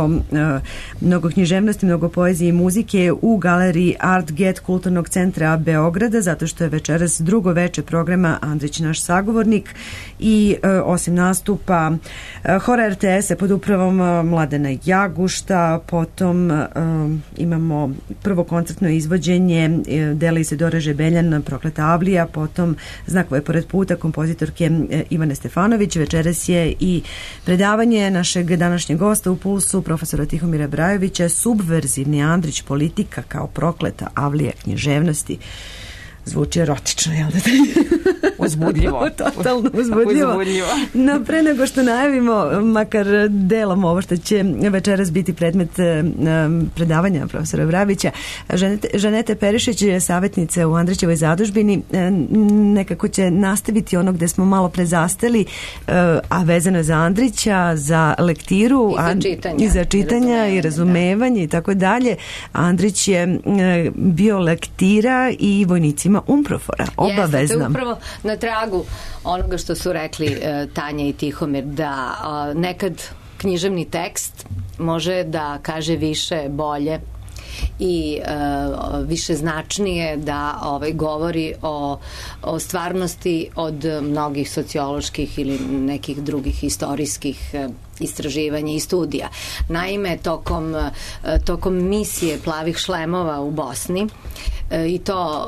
mnogo književnosti, mnogo poezije i muzike u galeriji Art Get Kulturnog centra Beograda, zato što je večeras drugo veče programa Andrić, naš sagovornik, i osim nastupa hora RTS-a pod upravom Mladena Jagušta, potom imamo prvo koncertno izvođenje dela Isidore Žebeljan, Prokleta Avlija, potom Znakove pored puta kompozitorke Ivane Stefanović. Večeras je i predavanje našeg današnjeg gosta u Pulsu, profesora Tihomira Brajovića, Subverzivni Andrić, politika kao prokleta Avlija književnosti. Zvuči erotično, jel da? Uzbudljivo. Totalno uzbudljivo. No, pre nego što najavimo, makar delom ovo što će večeras biti predmet predavanja profesora Brajovića, Žaneta Perišić je savjetnica u Andrićevoj zadužbini, nekako će nastaviti ono gde smo malo prezastali, a vezano je za Andrića, za lektiru i za čitanja i razumevanje i tako dalje. Andrić je bio lektira i vojnicima Umprofora, obavezna. Jeste, to je upravo na tragu onoga što su rekli Tanja i Tihomir, da nekad književni tekst može da kaže više, bolje i više značnije, da govori o stvarnosti od mnogih socioloških ili nekih drugih istorijskih istraživanja i studija. Naime, tokom misije Plavih šlemova u Bosni, i to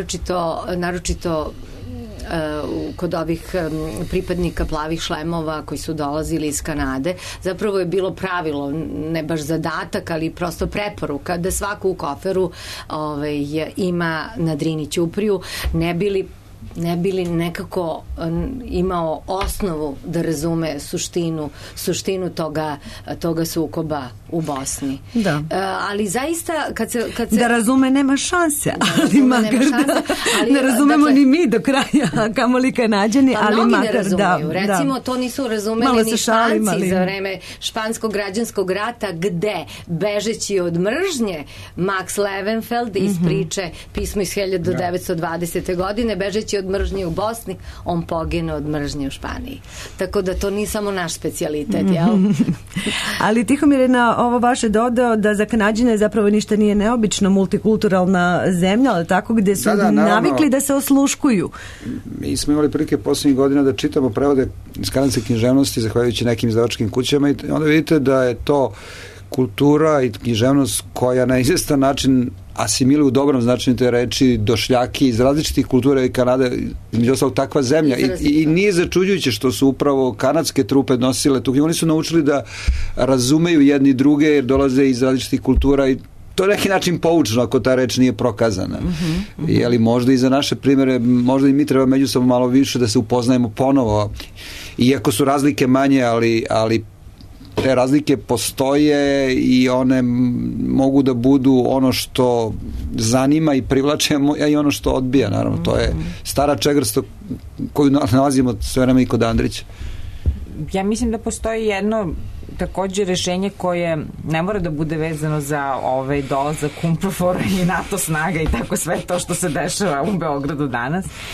naročito kod ovih pripadnika Plavih šlemova koji su dolazili iz Kanade, zapravo je bilo pravilo, ne baš zadatak, ali prosto preporuka, da svako u koferu ima na Drini ćupriju, ne bili nekako imao osnovu da razume suštinu toga sukoba u Bosni. Da. Ali zaista kad se da razume nema šanse, ali makar ne razumemo ni mi do kraja, kamoli Kanađani, ali makar ne razumeju. Recimo, to nisu razumeli ni Španci za vreme španskog građanskog rata, gde, bežeći od mržnje, Max Levenfeld iz priče Pismo iz 1920. godine, bežeći od mržnje u Bosni, on pogine od mržnje u Španiji. Tako da to nije samo naš specijalitet, jel? Ali Tihomir je na ovo vaše dodao da za Kanađane zapravo ništa nije neobično, multikulturalna zemlja, ali tako, gde su navikli da se osluškuju. Mi smo imali prilike posljednjih godina da čitamo prevode iz kanadske književnosti zahvaljujući nekim izdavačkim kućama, i onda vidite da je to kultura i književnost koja na izvestan način asimiluje u dobrom značenju te reči došljaki iz različitih kultura i Kanade, između ostalog takva zemlja, i nije začuđujuće što su upravo kanadske trupe nosile tu. Oni su naučili da razumeju jedni druge jer dolaze iz različitih kultura, i to je neki način poučno ako ta reč nije prokazana. Jeli, možda i za naše primere, možda i mi treba međusobno malo više da se upoznajemo ponovo, iako su razlike manje, ali te razlike postoje i one mogu da budu ono što zanima i privlače, a i ono što odbija, naravno. To je stara čegrsto koju nalazimo sve vreme i kod Andrića. Ja mislim da postoji jedno takođe rešenje koje ne mora da bude vezano za dolazak Umprofora i NATO snaga i tako sve to što se dešava u Beogradu danas.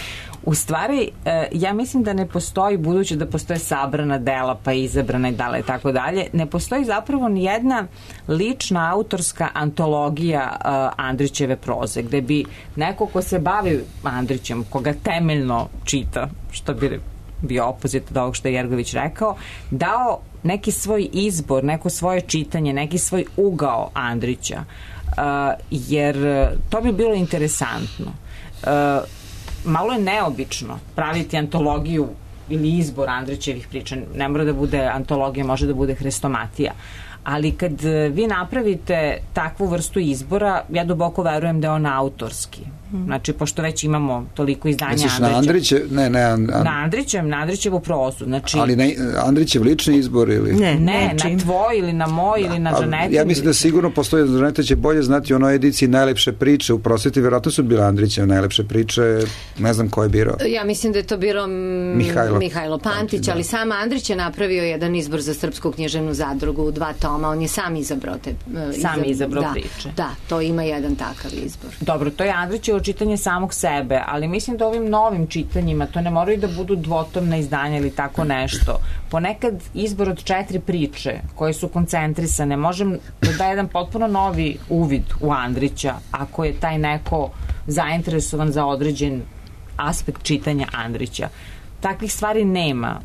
U stvari, ja mislim da ne postoji, budući da postoje sabrana dela, pa izabrana i dala i tako dalje, ne postoji zapravo ni jedna lična autorska antologija Andrićeve proze, gde bi neko ko se bavi Andrićem, koga temeljno čita, što bi bio opozit od ovog što je Jergović rekao, dao neki svoj izbor, neko svoje čitanje, neki svoj ugao Andrića, jer to bi bilo interesantno. Malo je neobično praviti antologiju ili izbor Andrićevih priča. Ne mora da bude antologija, može da bude hrestomatija. Ali kad vi napravite takvu vrstu izbora, ja duboko verujem da je on autorski. Znači, pošto već imamo toliko izdanja Andrića. Na Andriće? Na Andrićevu prozu. Znači, ali Andrićev lični izbor ili? Ne, na tvoj ili na moj ili na Žanetin. Ja mislim da sigurno postoji, Žaneta će bolje znati o onoj ediciji Najlepše priče. U prosveti vjerojatno su bile Andrićeve Najlepše priče, ne znam ko je birao. Ja mislim da je to birao Mihajlo Pantić, ali sam Andrić je napravio jedan izbor za Srpsku književnu zadrugu u 2 toma, on je sam izabrao te priče. Da, to ima jedan takav izbor. Dobro, to je Andrićevo čitanje samog sebe, ali mislim da ovim novim čitanjima to ne moraju da budu dvotomna izdanja ili tako nešto. Ponekad izbor od 4 priče koje su koncentrisane može da da jedan potpuno novi uvid u Andrića, ako je taj neko zainteresovan za određen aspekt čitanja Andrića. Takvih stvari nema.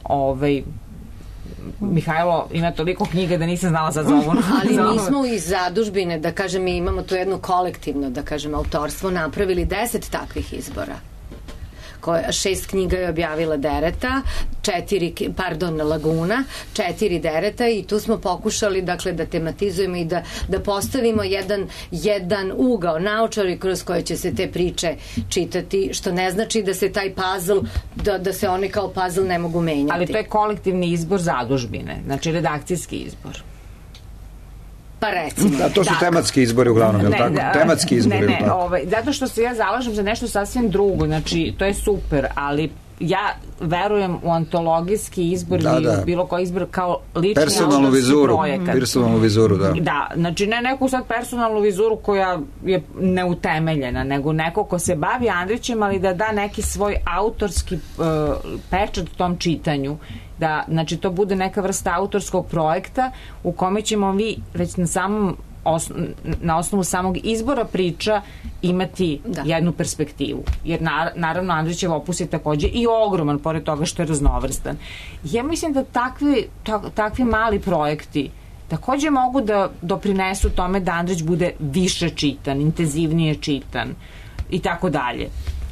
Mihajlo ima toliko knjiga da nisam znala sad za ovo. Ali mi smo iz zadužbine, da kažem, mi imamo to jedno kolektivno, da kažem, autorstvo, napravili 10 takvih izbora. 6 knjiga je objavila Dereta, Laguna, 4 Dereta, i tu smo pokušali, dakle, da tematizujemo i da postavimo jedan ugao, naučari kroz koje će se te priče čitati, što ne znači da se taj puzzle, da se oni kao puzzle ne mogu menjati. Ali to je kolektivni izbor zadužbine, znači redakcijski izbor. Pa recimo. Da, to su tematski izbori uglavnom, je li tako? Tematski izbori, je li tako? Zato što se ja zalažem za nešto sasvim drugo, znači to je super, ali ja verujem u antologijski izbor ili bilo koji izbor kao lični autorski projekat. Personalnu vizuru, da. Da, znači ne neku sad personalnu vizuru koja je neutemeljena, nego neko ko se bavi Andrićem, ali da da neki svoj autorski pečat tom čitanju. Da, znači to bude neka vrsta autorskog projekta u kome ćemo vi već na osnovu samog izbora priča imati jednu perspektivu. Jer naravno Andrićev opus je takođe i ogroman, pored toga što je raznovrstan. Ja mislim da takvi mali projekti takođe mogu da doprinesu tome da Andrić bude više čitan, intenzivnije čitan i tako dalje.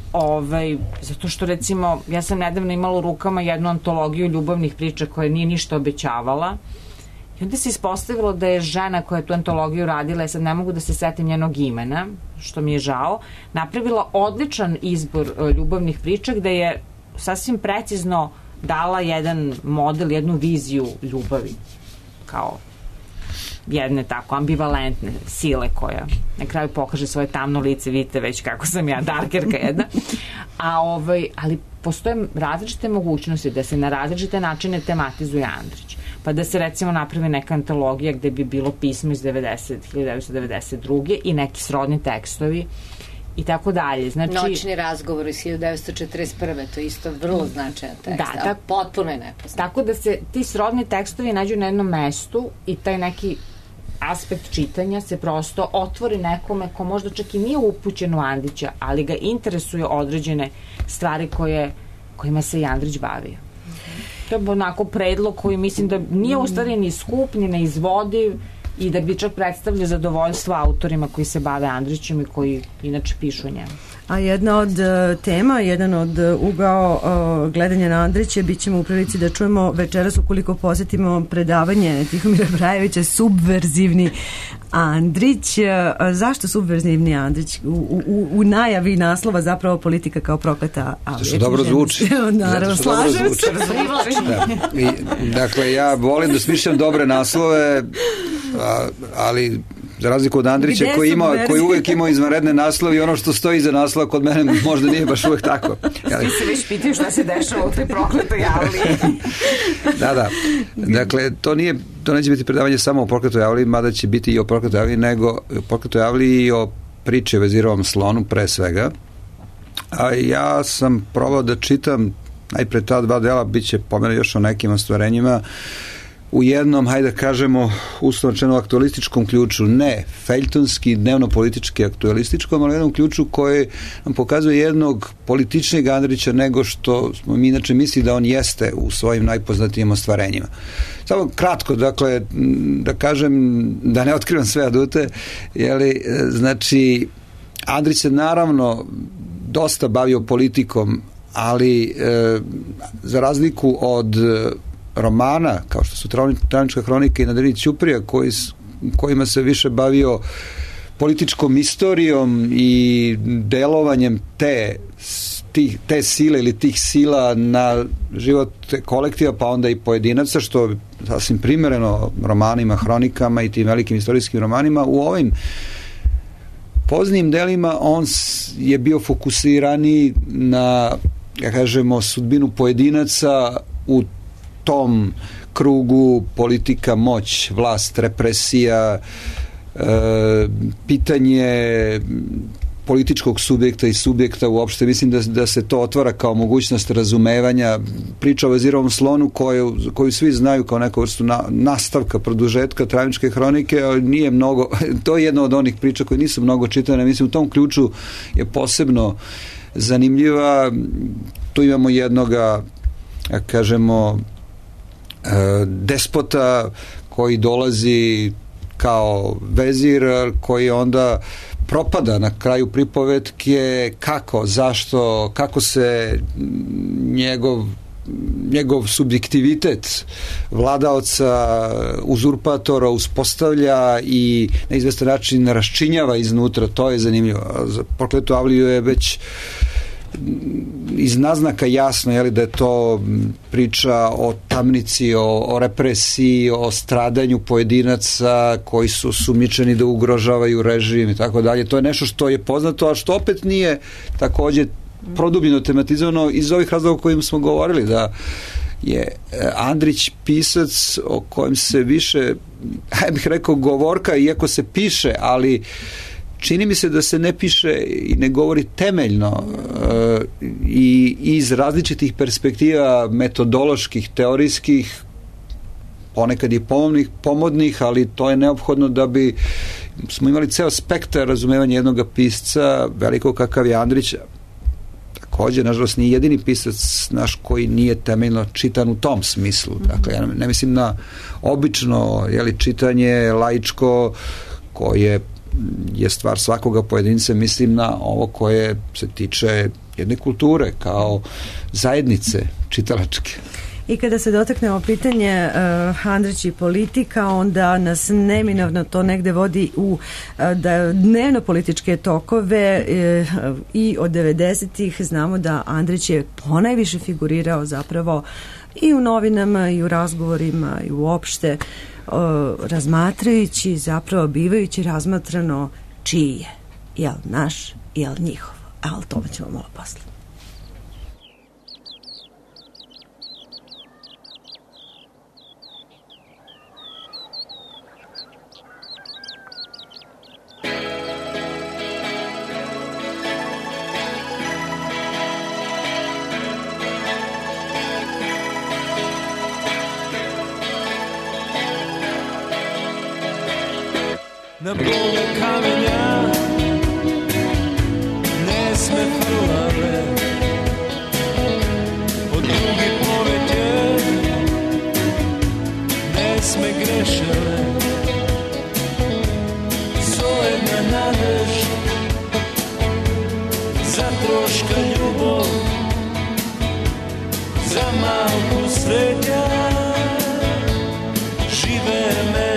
Zato što recimo ja sam nedavno imala u rukama jednu antologiju ljubavnih priča koja nije ništa obećavala i onda se ispostavilo da je žena koja je tu antologiju radila, sad ne mogu da se setim njenog imena, što mi je žao, napravila odličan izbor ljubavnih priča gde je sasvim precizno dala jedan model, jednu viziju ljubavi kao jedne tako ambivalentne sile koja na kraju pokaže svoje tamno lice, vidite već kako sam ja, darkerka jedna. Ali postoje različite mogućnosti da se na različite načine tematizuje Andrić. Pa da se recimo napravi neka antologija gde bi bilo pismo iz 1992. i neki srodni tekstovi i tako dalje. Znači, Noćni razgovor iz 1941. To je isto vrlo značajan tekst, a potpuno je nepoznat. Tako da se ti srodni tekstovi nađu na jednom mestu i taj neki aspekt čitanja se prosto otvori nekome ko možda čak i nije upućen u Andrića, ali ga interesuje određene stvari kojima se i Andrić bavio. To je onako predlog koji mislim da nije u stvari ni skup, ni neizvodiv i da bi čak predstavlja zadovoljstvo autorima koji se bave Andrićem i koji inače pišu o njemu. A jedna od tema, jedan od ugao gledanja na Andrića bit ćemo u prilici da čujemo večeras ukoliko posjetimo predavanje Tihomira Brajevića Subverzivni Andrić. Zašto subverzivni Andrić? U najavi naslova zapravo politika kao prokleta Avlija. Što dobro zvuči. Naravno, slažem se. Dakle, ja volim da smišljam dobre naslove, ali za razliku od Andrića koji uvijek imao izvanredne naslove i ono što stoji iza naslova kod mene možda nije baš uvijek tako. Svi se već pitaju šta se dešava u toj prokletoj Avliji. Da. Dakle, to neće biti predavanje samo o prokletoj Avliji, mada će biti i o prokletoj Avliji, nego o prokletoj Avliji i o priči o Vezirovom slonu pre svega. A ja sam probao da čitam najpre ta dva dela, bit će pomena još o nekim ostvarenjima, u jednom, hajde da kažemo, uslovno aktualističkom ključu, ne feljtonski, dnevno-politički aktualističkom, ali u jednom ključu koji nam pokazuje jednog političnijeg Andrića nego što smo mi inače misli da on jeste u svojim najpoznatijim ostvarenjima. Samo kratko, dakle, da kažem, da ne otkrivam sve adute, jeli, znači, Andrić se naravno dosta bavio politikom, ali za razliku od romana, kao što su Travnička hronika i Nadrini Ćuprija, kojima se više bavio političkom istorijom i delovanjem te sile ili tih sila na život kolektiva, pa onda i pojedinaca, što sasvim primereno romanima, hronikama i tim velikim istorijskim romanima. U ovim poznijim delima on je bio fokusiraniji na, ja kažemo, sudbinu pojedinaca u tom krugu politika, moć, vlast, represija, pitanje političkog subjekta i subjekta uopšte. Mislim da se to otvara kao mogućnost razumevanja. Priča o Vezirovom slonu koju svi znaju kao neku vrstu nastavka, produžetka Travničke hronike, ali nije mnogo, to je jedna od onih priča koje nisu mnogo čitane. Mislim, u tom ključu je posebno zanimljiva. Tu imamo jednoga, ja kažemo, despota koji dolazi kao vezir, koji onda propada na kraju pripovetke. Kako, zašto, kako se njegov subjektivitet vladaoca, uzurpatora uspostavlja i na izvestan način raščinjava iznutra. To je zanimljivo. Za Prokletu Avliju je već iz naznaka jasno, jeli, da je to priča o tamnici, o represiji, o stradanju pojedinaca koji su sumnjičeni da ugrožavaju režim i tako dalje. To je nešto što je poznato, a što opet nije takođe produbljeno tematizovano iz ovih razloga o kojim smo govorili, da je Andrić pisac o kojem se više, ja bih rekao, govorka, iako se piše, ali čini mi se da se ne piše i ne govori temeljno i iz različitih perspektiva, metodoloških, teorijskih, ponekad i pomodnih, ali to je neophodno da bi smo imali ceo spektar razumevanja jednog pisca velikog kakav je Andrić. Takođe, nažalost, nije jedini pisac naš koji nije temeljno čitan u tom smislu. Dakle, ja ne mislim na obično, čitanje laičko koje je stvar svakoga pojedinca, mislim na ovo koje se tiče jedne kulture kao zajednice čitalačke. I kada se dotaknemo pitanje Andrić i politika, onda nas neminovno to negde vodi u dnevno političke tokove i od 90-ih znamo da Andrić je ponajviše figurirao zapravo i u novinama i u razgovorima i uopšte razmatrajući, zapravo bivajući razmatrano čiji je, jel naš, jel njihov, ali to ćemo malo posle. Na bole kamenja ne sme frulave, od drugi poveke ne sme grešele, zove na nadež za troška ljubov, za malku srednja žive me.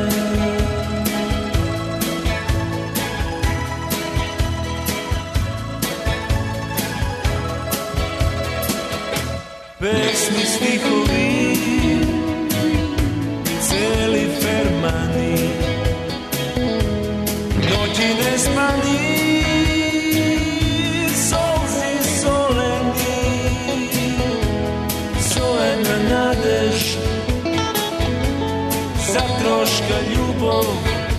Pesmi, stihovi, celi fermani, noći nespani, solzi soleni, zove na nadež, za troška ljubov,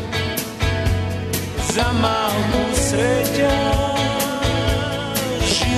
za malku sreća,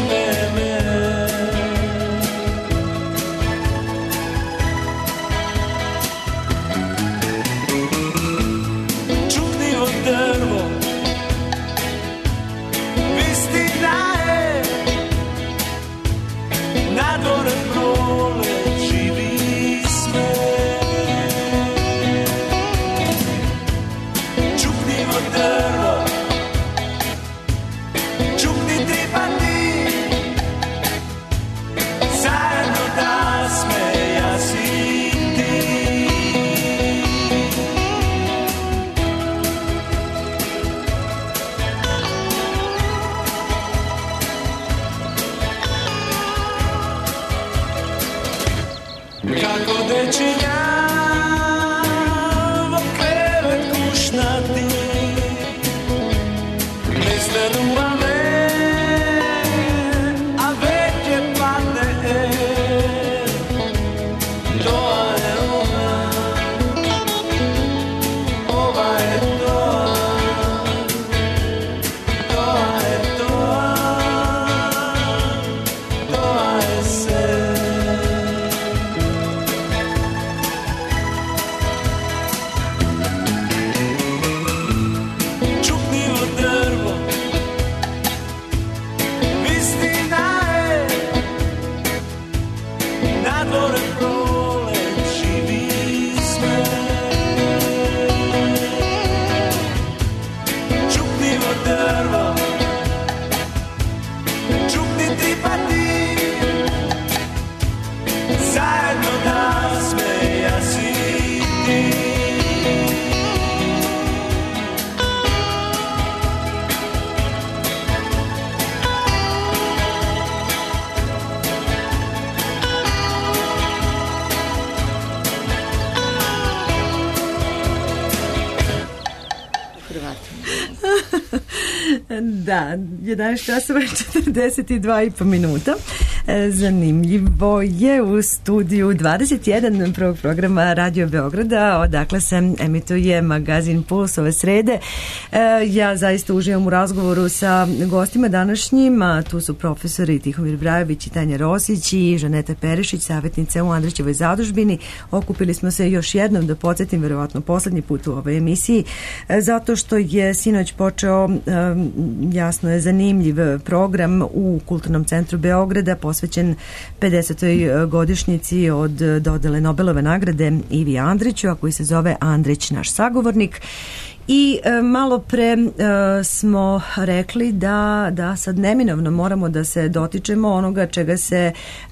Da, 11 časova i 42,5 minuta. Zanimljivo je u studiju 21 prvog programa Radio Beograda, odakle se emituje magazin Puls ove srede. Ja zaista uživam u razgovoru sa gostima današnjim, a tu su profesori Tihomir Brajović i Tanja Rosić i Žaneta Perišić, savjetnica u Andrićevoj zadužbini. Okupili smo se još jednom, da podsjetim, verovatno poslednji put u ovoj emisiji, zato što je sinoć počeo, jasno je, zanimljiv program u Kulturnom centru Beograda posvećen 50. godišnjici od dodele Nobelove nagrade Ivi Andriću, a koji se zove Andrić naš sagovornik. I malo pre smo rekli da sad neminovno moramo da se dotičemo onoga čega se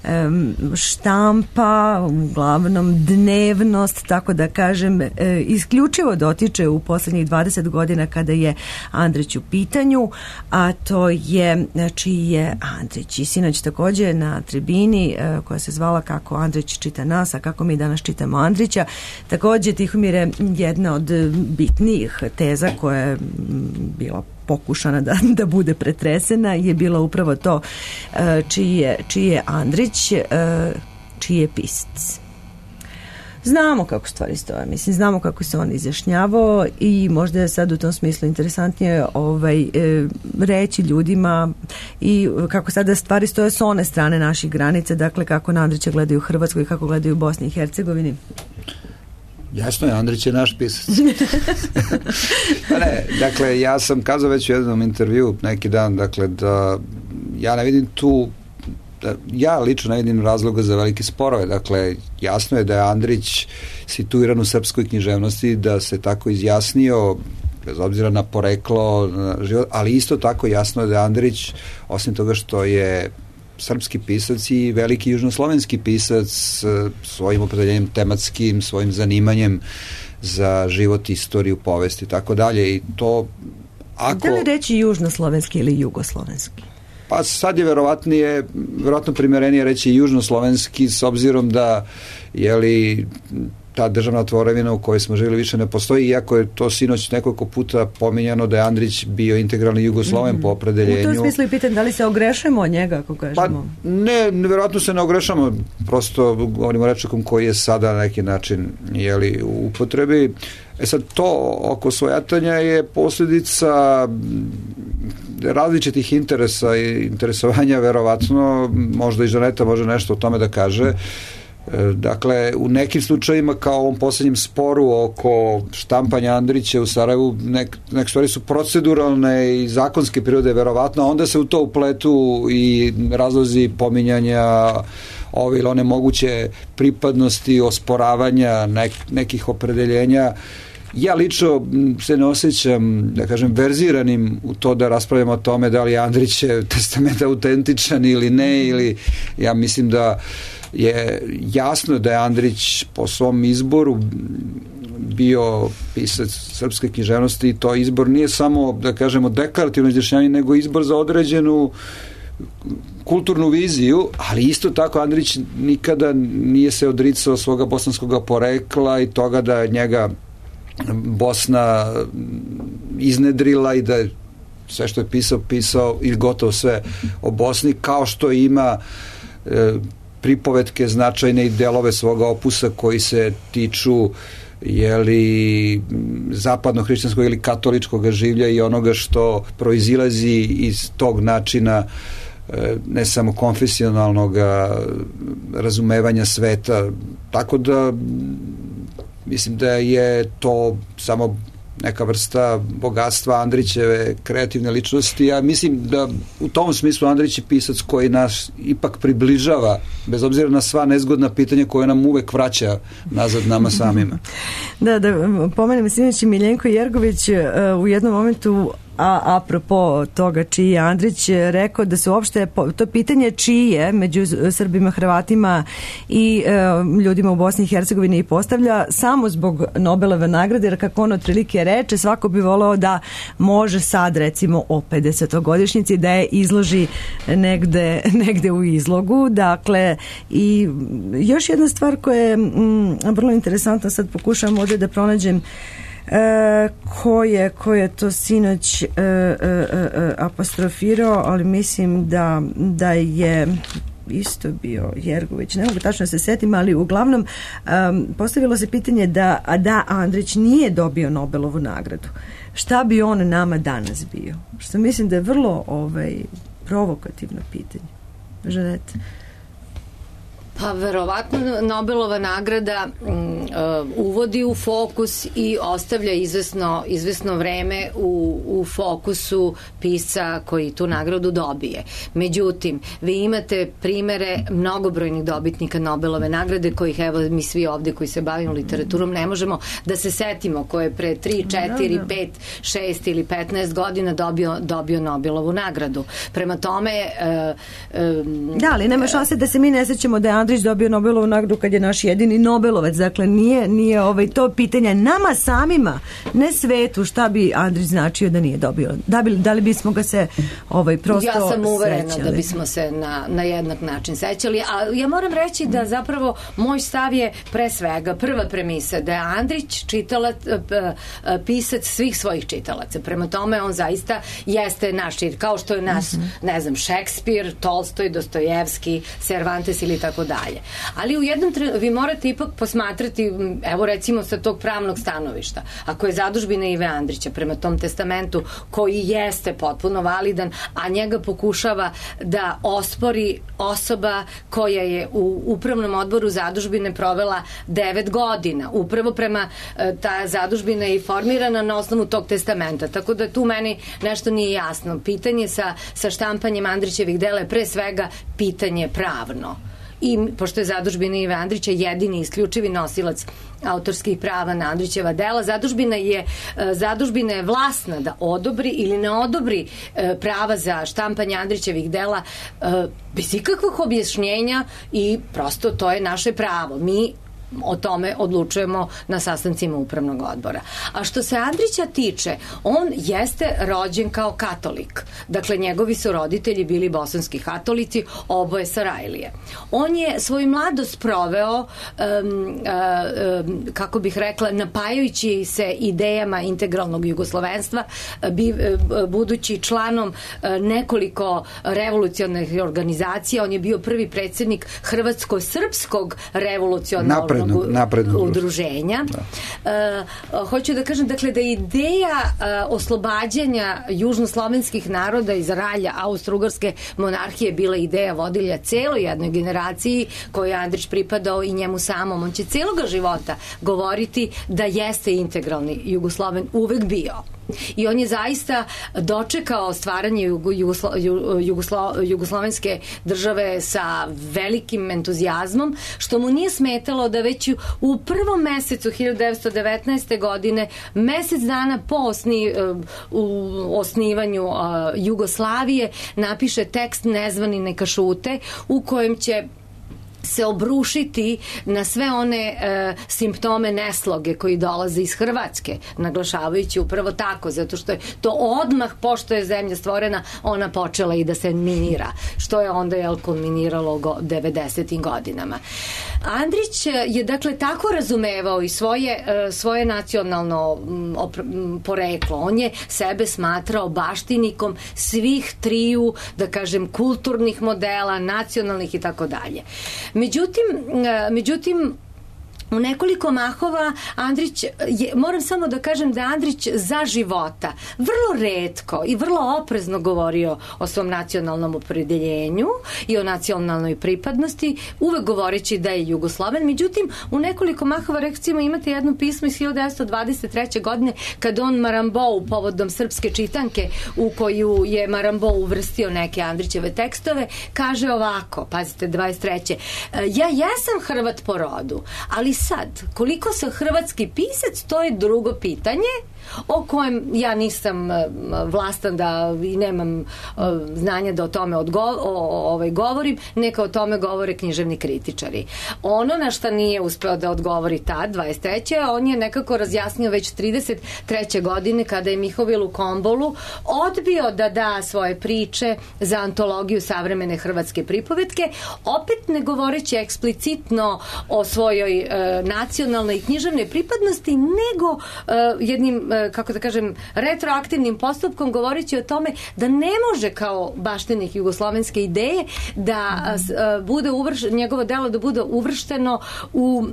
štampa, uglavnom dnevnost, tako da kažem, isključivo dotiče u poslednjih 20 godina kada je Andrić u pitanju, a to je čiji je Andrić. I sinoć takođe na tribini koja se zvala Kako Andrić čita nas, a kako mi danas čitamo Andrića, takođe, Tihomire, jedna od bitnijih teza koja je bila pokušana da bude pretresena je bila upravo to čiji je Andrić, čiji je pisac. Znamo kako stvari stoje, mislim, znamo kako se on izjašnjavao i možda je sad u tom smislu interesantnije reći ljudima i kako sada stvari stoje s one strane naših granica, dakle kako na Andrića gledaju u Hrvatskoj i kako gledaju u Bosni i Hercegovini. Jasno je, Andrić je naš pisac. Pa ne, dakle, ja sam kazao već u jednom intervju neki dan, dakle, da ja ne vidim tu, ja lično ne vidim razloga za velike sporove. Dakle, jasno je da je Andrić situiran u srpskoj književnosti, da se tako izjasnio, bez obzira na poreklo, na život, ali isto tako jasno je da je Andrić, osim toga što je srpski pisac i veliki južnoslovenski pisac, svojim opredeljenjem tematskim, svojim zanimanjem za život, istoriju, povest i tako dalje. I to, ako... Da li reći južnoslovenski ili jugoslovenski? Pa sad je verovatno primerenije reći južnoslovenski, s obzirom da ta državna tvorevina u kojoj smo živjeli više ne postoji, iako je to sinoć nekoliko puta pominjano da je Andrić bio integralni Jugosloven po opredeljenju. U tom smislu i pitan da li se ogrešamo od njega, ako kažemo? Pa ne, verovatno se ne ogrešamo, prosto govorimo rečnikom koji je sada na neki način u upotrebi. Sad, to oko svojatanja je posljedica različitih interesa i interesovanja, verovatno, možda i Žaneta može nešto o tome da kaže. Dakle, u nekim slučajima, kao u ovom posljednjem sporu oko štampanja Andrića u Sarajevu, neke stvari su proceduralne i zakonske prirode, verovatno, a onda se u to upletu i razlozi pominjanja ove ili one moguće pripadnosti, osporavanja nekih opredeljenja. Ja lično se ne osjećam, da kažem, verziranim u to da raspravljamo o tome da li je Andrićev testament autentičan ili ne, ili ja mislim da je jasno da je Andrić po svom izboru bio pisac srpske književnosti i to izbor nije samo, da kažemo, deklarativno izjašnjavanje, nego izbor za određenu kulturnu viziju, ali isto tako Andrić nikada nije se odricao svoga bosanskog porekla i toga da njega Bosna iznedrila i da sve što je pisao ili gotovo sve o Bosni, kao što ima pripovetke značajne i delove svoga opusa koji se tiču zapadno-hrišćanskog ili katoličkog življa i onoga što proizilazi iz tog načina ne samo konfesionalnog razumevanja sveta. Tako da mislim da je to samo neka vrsta bogatstva Andrićeve kreativne ličnosti. Ja mislim da u tom smislu Andrić je pisac koji nas ipak približava, bez obzira na sva nezgodna pitanja koje nam uvek vraća nazad nama samima. Da pomenem sinoć Miljenko Jergović u jednom momentu apropo toga čiji je Andrić rekao da se uopšte to pitanje čije među Srbima, Hrvatima i ljudima u Bosni i Hercegovini i postavlja samo zbog Nobelove nagrade, jer kako on otprilike reče, svako bi voleo da može sad recimo o 50-godišnjici da je izloži negde u izlogu. Dakle, i još jedna stvar koja je vrlo interesantna, sad pokušavam možda da pronađem ko je to sinoć apostrofirao, ali mislim da je isto bio Jergović, ne mogu tačno da se setim, ali uglavnom postavilo se pitanje da Andrić nije dobio Nobelovu nagradu, šta bi on nama danas bio? Što mislim da je vrlo provokativno pitanje. Žaneta? Pa verovatno Nobelova nagrada uvodi u fokus i ostavlja izvesno vreme u fokusu pisca koji tu nagradu dobije. Međutim, vi imate primere mnogobrojnih dobitnika Nobelove nagrade kojih evo mi svi ovde koji se bavimo literaturom ne možemo da se setimo ko je pre 3, 4, 5, 6 ili 15 godina dobio Nobelovu nagradu. Prema tome da, ali nema šanse da se mi ne sećamo da je Andrić dobio Nobelovu nagradu kad je naš jedini Nobelovac. Dakle, nije to pitanje nama samima, ne svetu, šta bi Andrić značio da nije dobio. Da li bismo ga se prosto sećali? Ja sam uverena da bismo se na jednak način sećali, a ja moram reći da zapravo moj stav je pre svega prva premisa da je Andrić pisac svih svojih čitalaca. Prema tome on zaista jeste naš, kao što je naš, ne znam, Šekspir, Tolstoj, Dostojevski, Cervantes ili tako dalje. Ali u jednom vi morate ipak posmatrati, evo recimo sa tog pravnog stanovišta, ako je zadužbina Ive Andrića prema tom testamentu koji jeste potpuno validan, a njega pokušava da ospori osoba koja je u upravnom odboru zadužbine provela 9 godina. Upravo prema ta zadužbina je formirana na osnovu tog testamenta. Tako da tu meni nešto nije jasno. Pitanje sa štampanjem Andrićevih dela je pre svega pitanje pravno. I pošto je zadužbina Ive Andrića jedini isključivi nosilac autorskih prava na Andrićeva dela, zadužbina je vlasna da odobri ili ne odobri prava za štampanje Andrićevih dela bez ikakvih objašnjenja i prosto to je naše pravo. Mi o tome odlučujemo na sastancima upravnog odbora. A što se Andrića tiče, on jeste rođen kao katolik. Dakle, njegovi su roditelji bili bosanski katolici, oboje Sarajlije. On je svoju mladost proveo, kako bih rekla, napajajući se idejama integralnog jugoslovenstva, budući članom nekoliko revolucionarnih organizacija. On je bio prvi predsjednik Hrvatsko-srpskog revolucionarnog udruženja. Hoću da kažem, dakle, da ideja oslobađanja južnoslovenskih naroda iz ralja Austro-Ugarske monarhije bila ideja vodilja celoj jednoj generaciji kojoj je Andrić pripadao i njemu samom. On će celoga života govoriti da jeste integralni Jugosloven uvek bio. I on je zaista dočekao stvaranje jugoslovenske države sa velikim entuzijazmom, što mu nije smetalo da već u prvom mesecu 1919. godine, mesec dana po osnivanju Jugoslavije, napiše tekst Nezvani neka šute, u kojem će se obrušiti na sve one simptome nesloge koji dolaze iz Hrvatske, naglašavajući upravo tako, zato što je to odmah, pošto je zemlja stvorena, ona počela i da se minira, što je onda kulminiralo 90. godinama. Andrić je dakle tako razumevao i svoje nacionalno poreklo. On je sebe smatrao baštinikom svih triju, da kažem, kulturnih modela, nacionalnih i tako dalje. Međutim, u nekoliko mahova Andrić, moram samo da kažem da Andrić za života vrlo retko i vrlo oprezno govorio o svom nacionalnom opredeljenju i o nacionalnoj pripadnosti, uvek govoreći da je Jugosloven. Međutim, u nekoliko mahova, recimo, imate jedno pismo iz 1923. godine kad on Marambou povodom srpske čitanke u koju je Marambou uvrstio neke Andrićeve tekstove, kaže ovako, pazite, 23. Ja jesam Hrvat po rodu, ali sad, koliko sam hrvatski pisac, to je drugo pitanje o kojem ja nisam vlastan da i nemam znanja da o tome govorim, neka o tome govore književni kritičari. Ono na šta nije uspeo da odgovori tad, 23. on je nekako razjasnio već 33. godine kada je Mihovil u Kombolu odbio da da svoje priče za antologiju savremene hrvatske pripovetke, opet ne govoreći eksplicitno o svojoj nacionalnoj i književnoj pripadnosti, nego jednim, kako da kažem, retroaktivnim postupkom govoreći o tome da ne može kao baštenik jugoslovenske ideje da bude njegovo delo da bude uvršteno u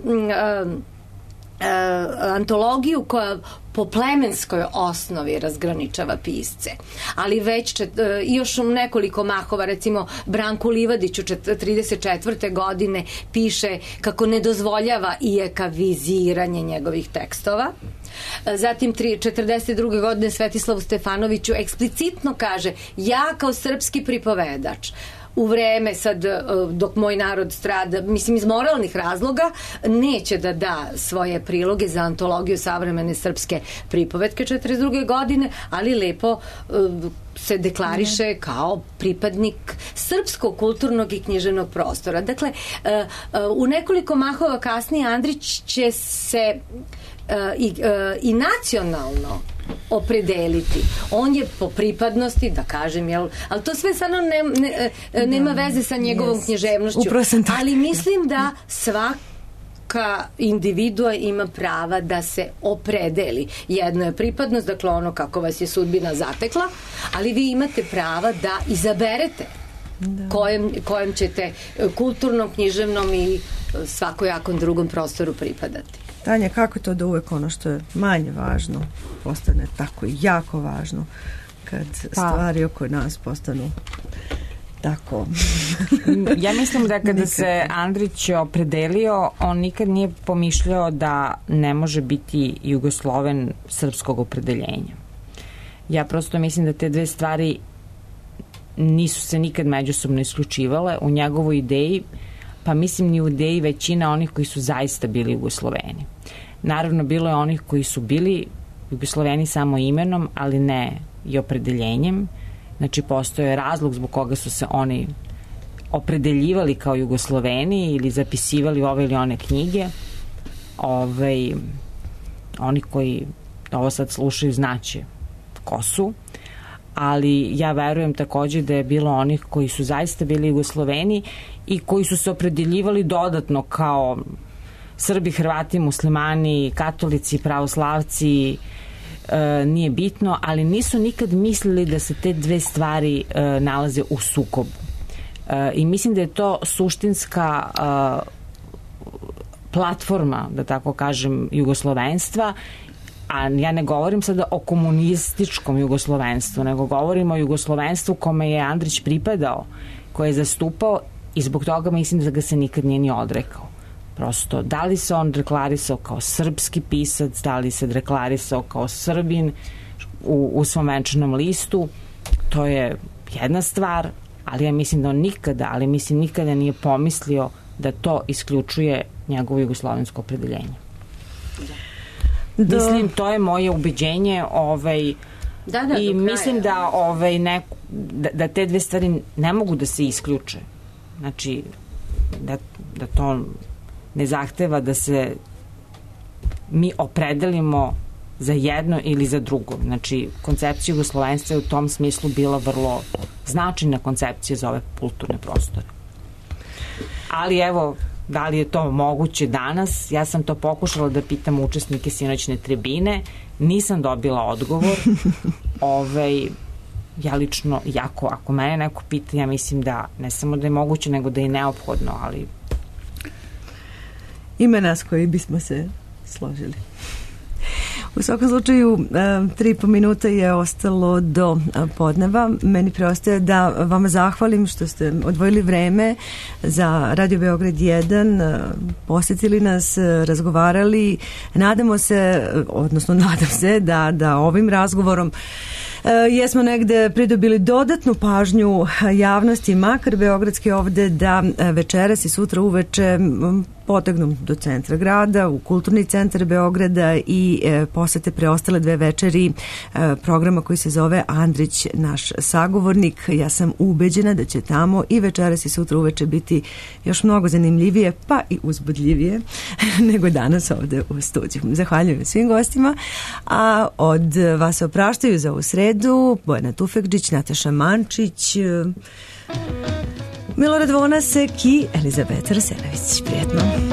antologiju koja po plemenskoj osnovi razgraničava pisce. Ali već još nekoliko mahova, recimo Branku Livadiću 34. godine piše kako ne dozvoljava iekaviziranje njegovih tekstova. Zatim 42. godine Svetislavu Stefanoviću eksplicitno kaže: ja kao srpski pripovedač u vreme sad dok moj narod strada, mislim iz moralnih razloga, neće da da svoje priloge za antologiju savremene srpske pripovetke 42. godine, ali lepo se deklariše kao pripadnik srpskog kulturnog i književnog prostora. Dakle, u nekoliko mahova kasnije Andrić će se i nacionalno opredeliti. On je po pripadnosti, da kažem, ali to sve stvarno nema veze sa njegovom književnošću. Ali mislim da svaka individua ima prava da se opredeli. Jedno je pripadnost, dakle ono kako vas je sudbina zatekla, ali vi imate prava da izaberete kojem ćete kulturnom, književnom i svakojakom drugom prostoru pripadati. Tanja, kako je to da uvek ono što je manje važno postane tako jako važno kad stvari oko nas postanu tako? Ja mislim da kada se Andrić opredelio, on nikad nije pomišljao da ne može biti Jugosloven srpskog opredeljenja. Ja prosto mislim da te dve stvari nisu se nikad međusobno isključivale u njegovoj ideji, pa mislim ni u ideji većina onih koji su zaista bili Jugosloveni. Naravno, bilo je onih koji su bili Jugosloveni samo imenom, ali ne i opredeljenjem. Znači, postoje razlog zbog koga su se oni opredeljivali kao Jugosloveni ili zapisivali ove ili one knjige. Oni koji ovo sad slušaju znaće ko su, ali ja verujem takođe da je bilo onih koji su zaista bili Jugosloveni i koji su se opredeljivali dodatno kao Srbi, Hrvati, muslimani, katolici, pravoslavci, nije bitno, ali nisu nikad mislili da se te dve stvari nalaze u sukobu. I mislim da je to suštinska platforma, da tako kažem, jugoslovenstva, a ja ne govorim sada o komunističkom jugoslovenstvu, nego govorim o jugoslovenstvu kome je Andrić pripadao, koje je zastupao, i zbog toga mislim da ga se nikad nije ni odrekao. Prosto, da li se on deklarisao kao srpski pisac, da li se deklarisao kao Srbin u svom venčanom listu, to je jedna stvar, ali ja mislim da on nikada nije pomislio da to isključuje njegovo jugoslovensko opredeljenje. Mislim, to je moje ubeđenje i mislim da te dve stvari ne mogu da se isključe. Znači, da to ne zahteva da se mi opredelimo za jedno ili za drugo. Znači, koncepcija jugoslovenstva je u tom smislu bila vrlo značajna koncepcija za ove kulturne prostore. Ali evo, da li je to moguće danas? Ja sam to pokušala da pitam učesnike sinoćne tribine, nisam dobila odgovor. Ja lično, ako mene neko pita, ja mislim da ne samo da je moguće, nego da je neophodno, ali... Ima nas koji bismo se složili. U svakom slučaju, 3,5 minuta je ostalo do podneva. Meni preostaje da vama zahvalim što ste odvojili vreme za Radio Beograd 1, posjetili nas, razgovarali. Nadam se da ovim razgovorom jesmo negde pridobili dodatnu pažnju javnosti, makar beogradski ovde, da večeras i sutra uveče potegnu do centra grada, u kulturni centar Beograda i posete preostale 2 večeri programa koji se zove Andrić, naš sagovornik. Ja sam ubeđena da će tamo i večeras i sutra uveče biti još mnogo zanimljivije, pa i uzbudljivije nego danas ovde u studiju. Zahvaljujem svim gostima, a od vas opraštaju za ovu sredu Bojana Tufekđić, Nataša Mančić, Milorad Vonasek i Elizabeta Rasenović. Prijetno.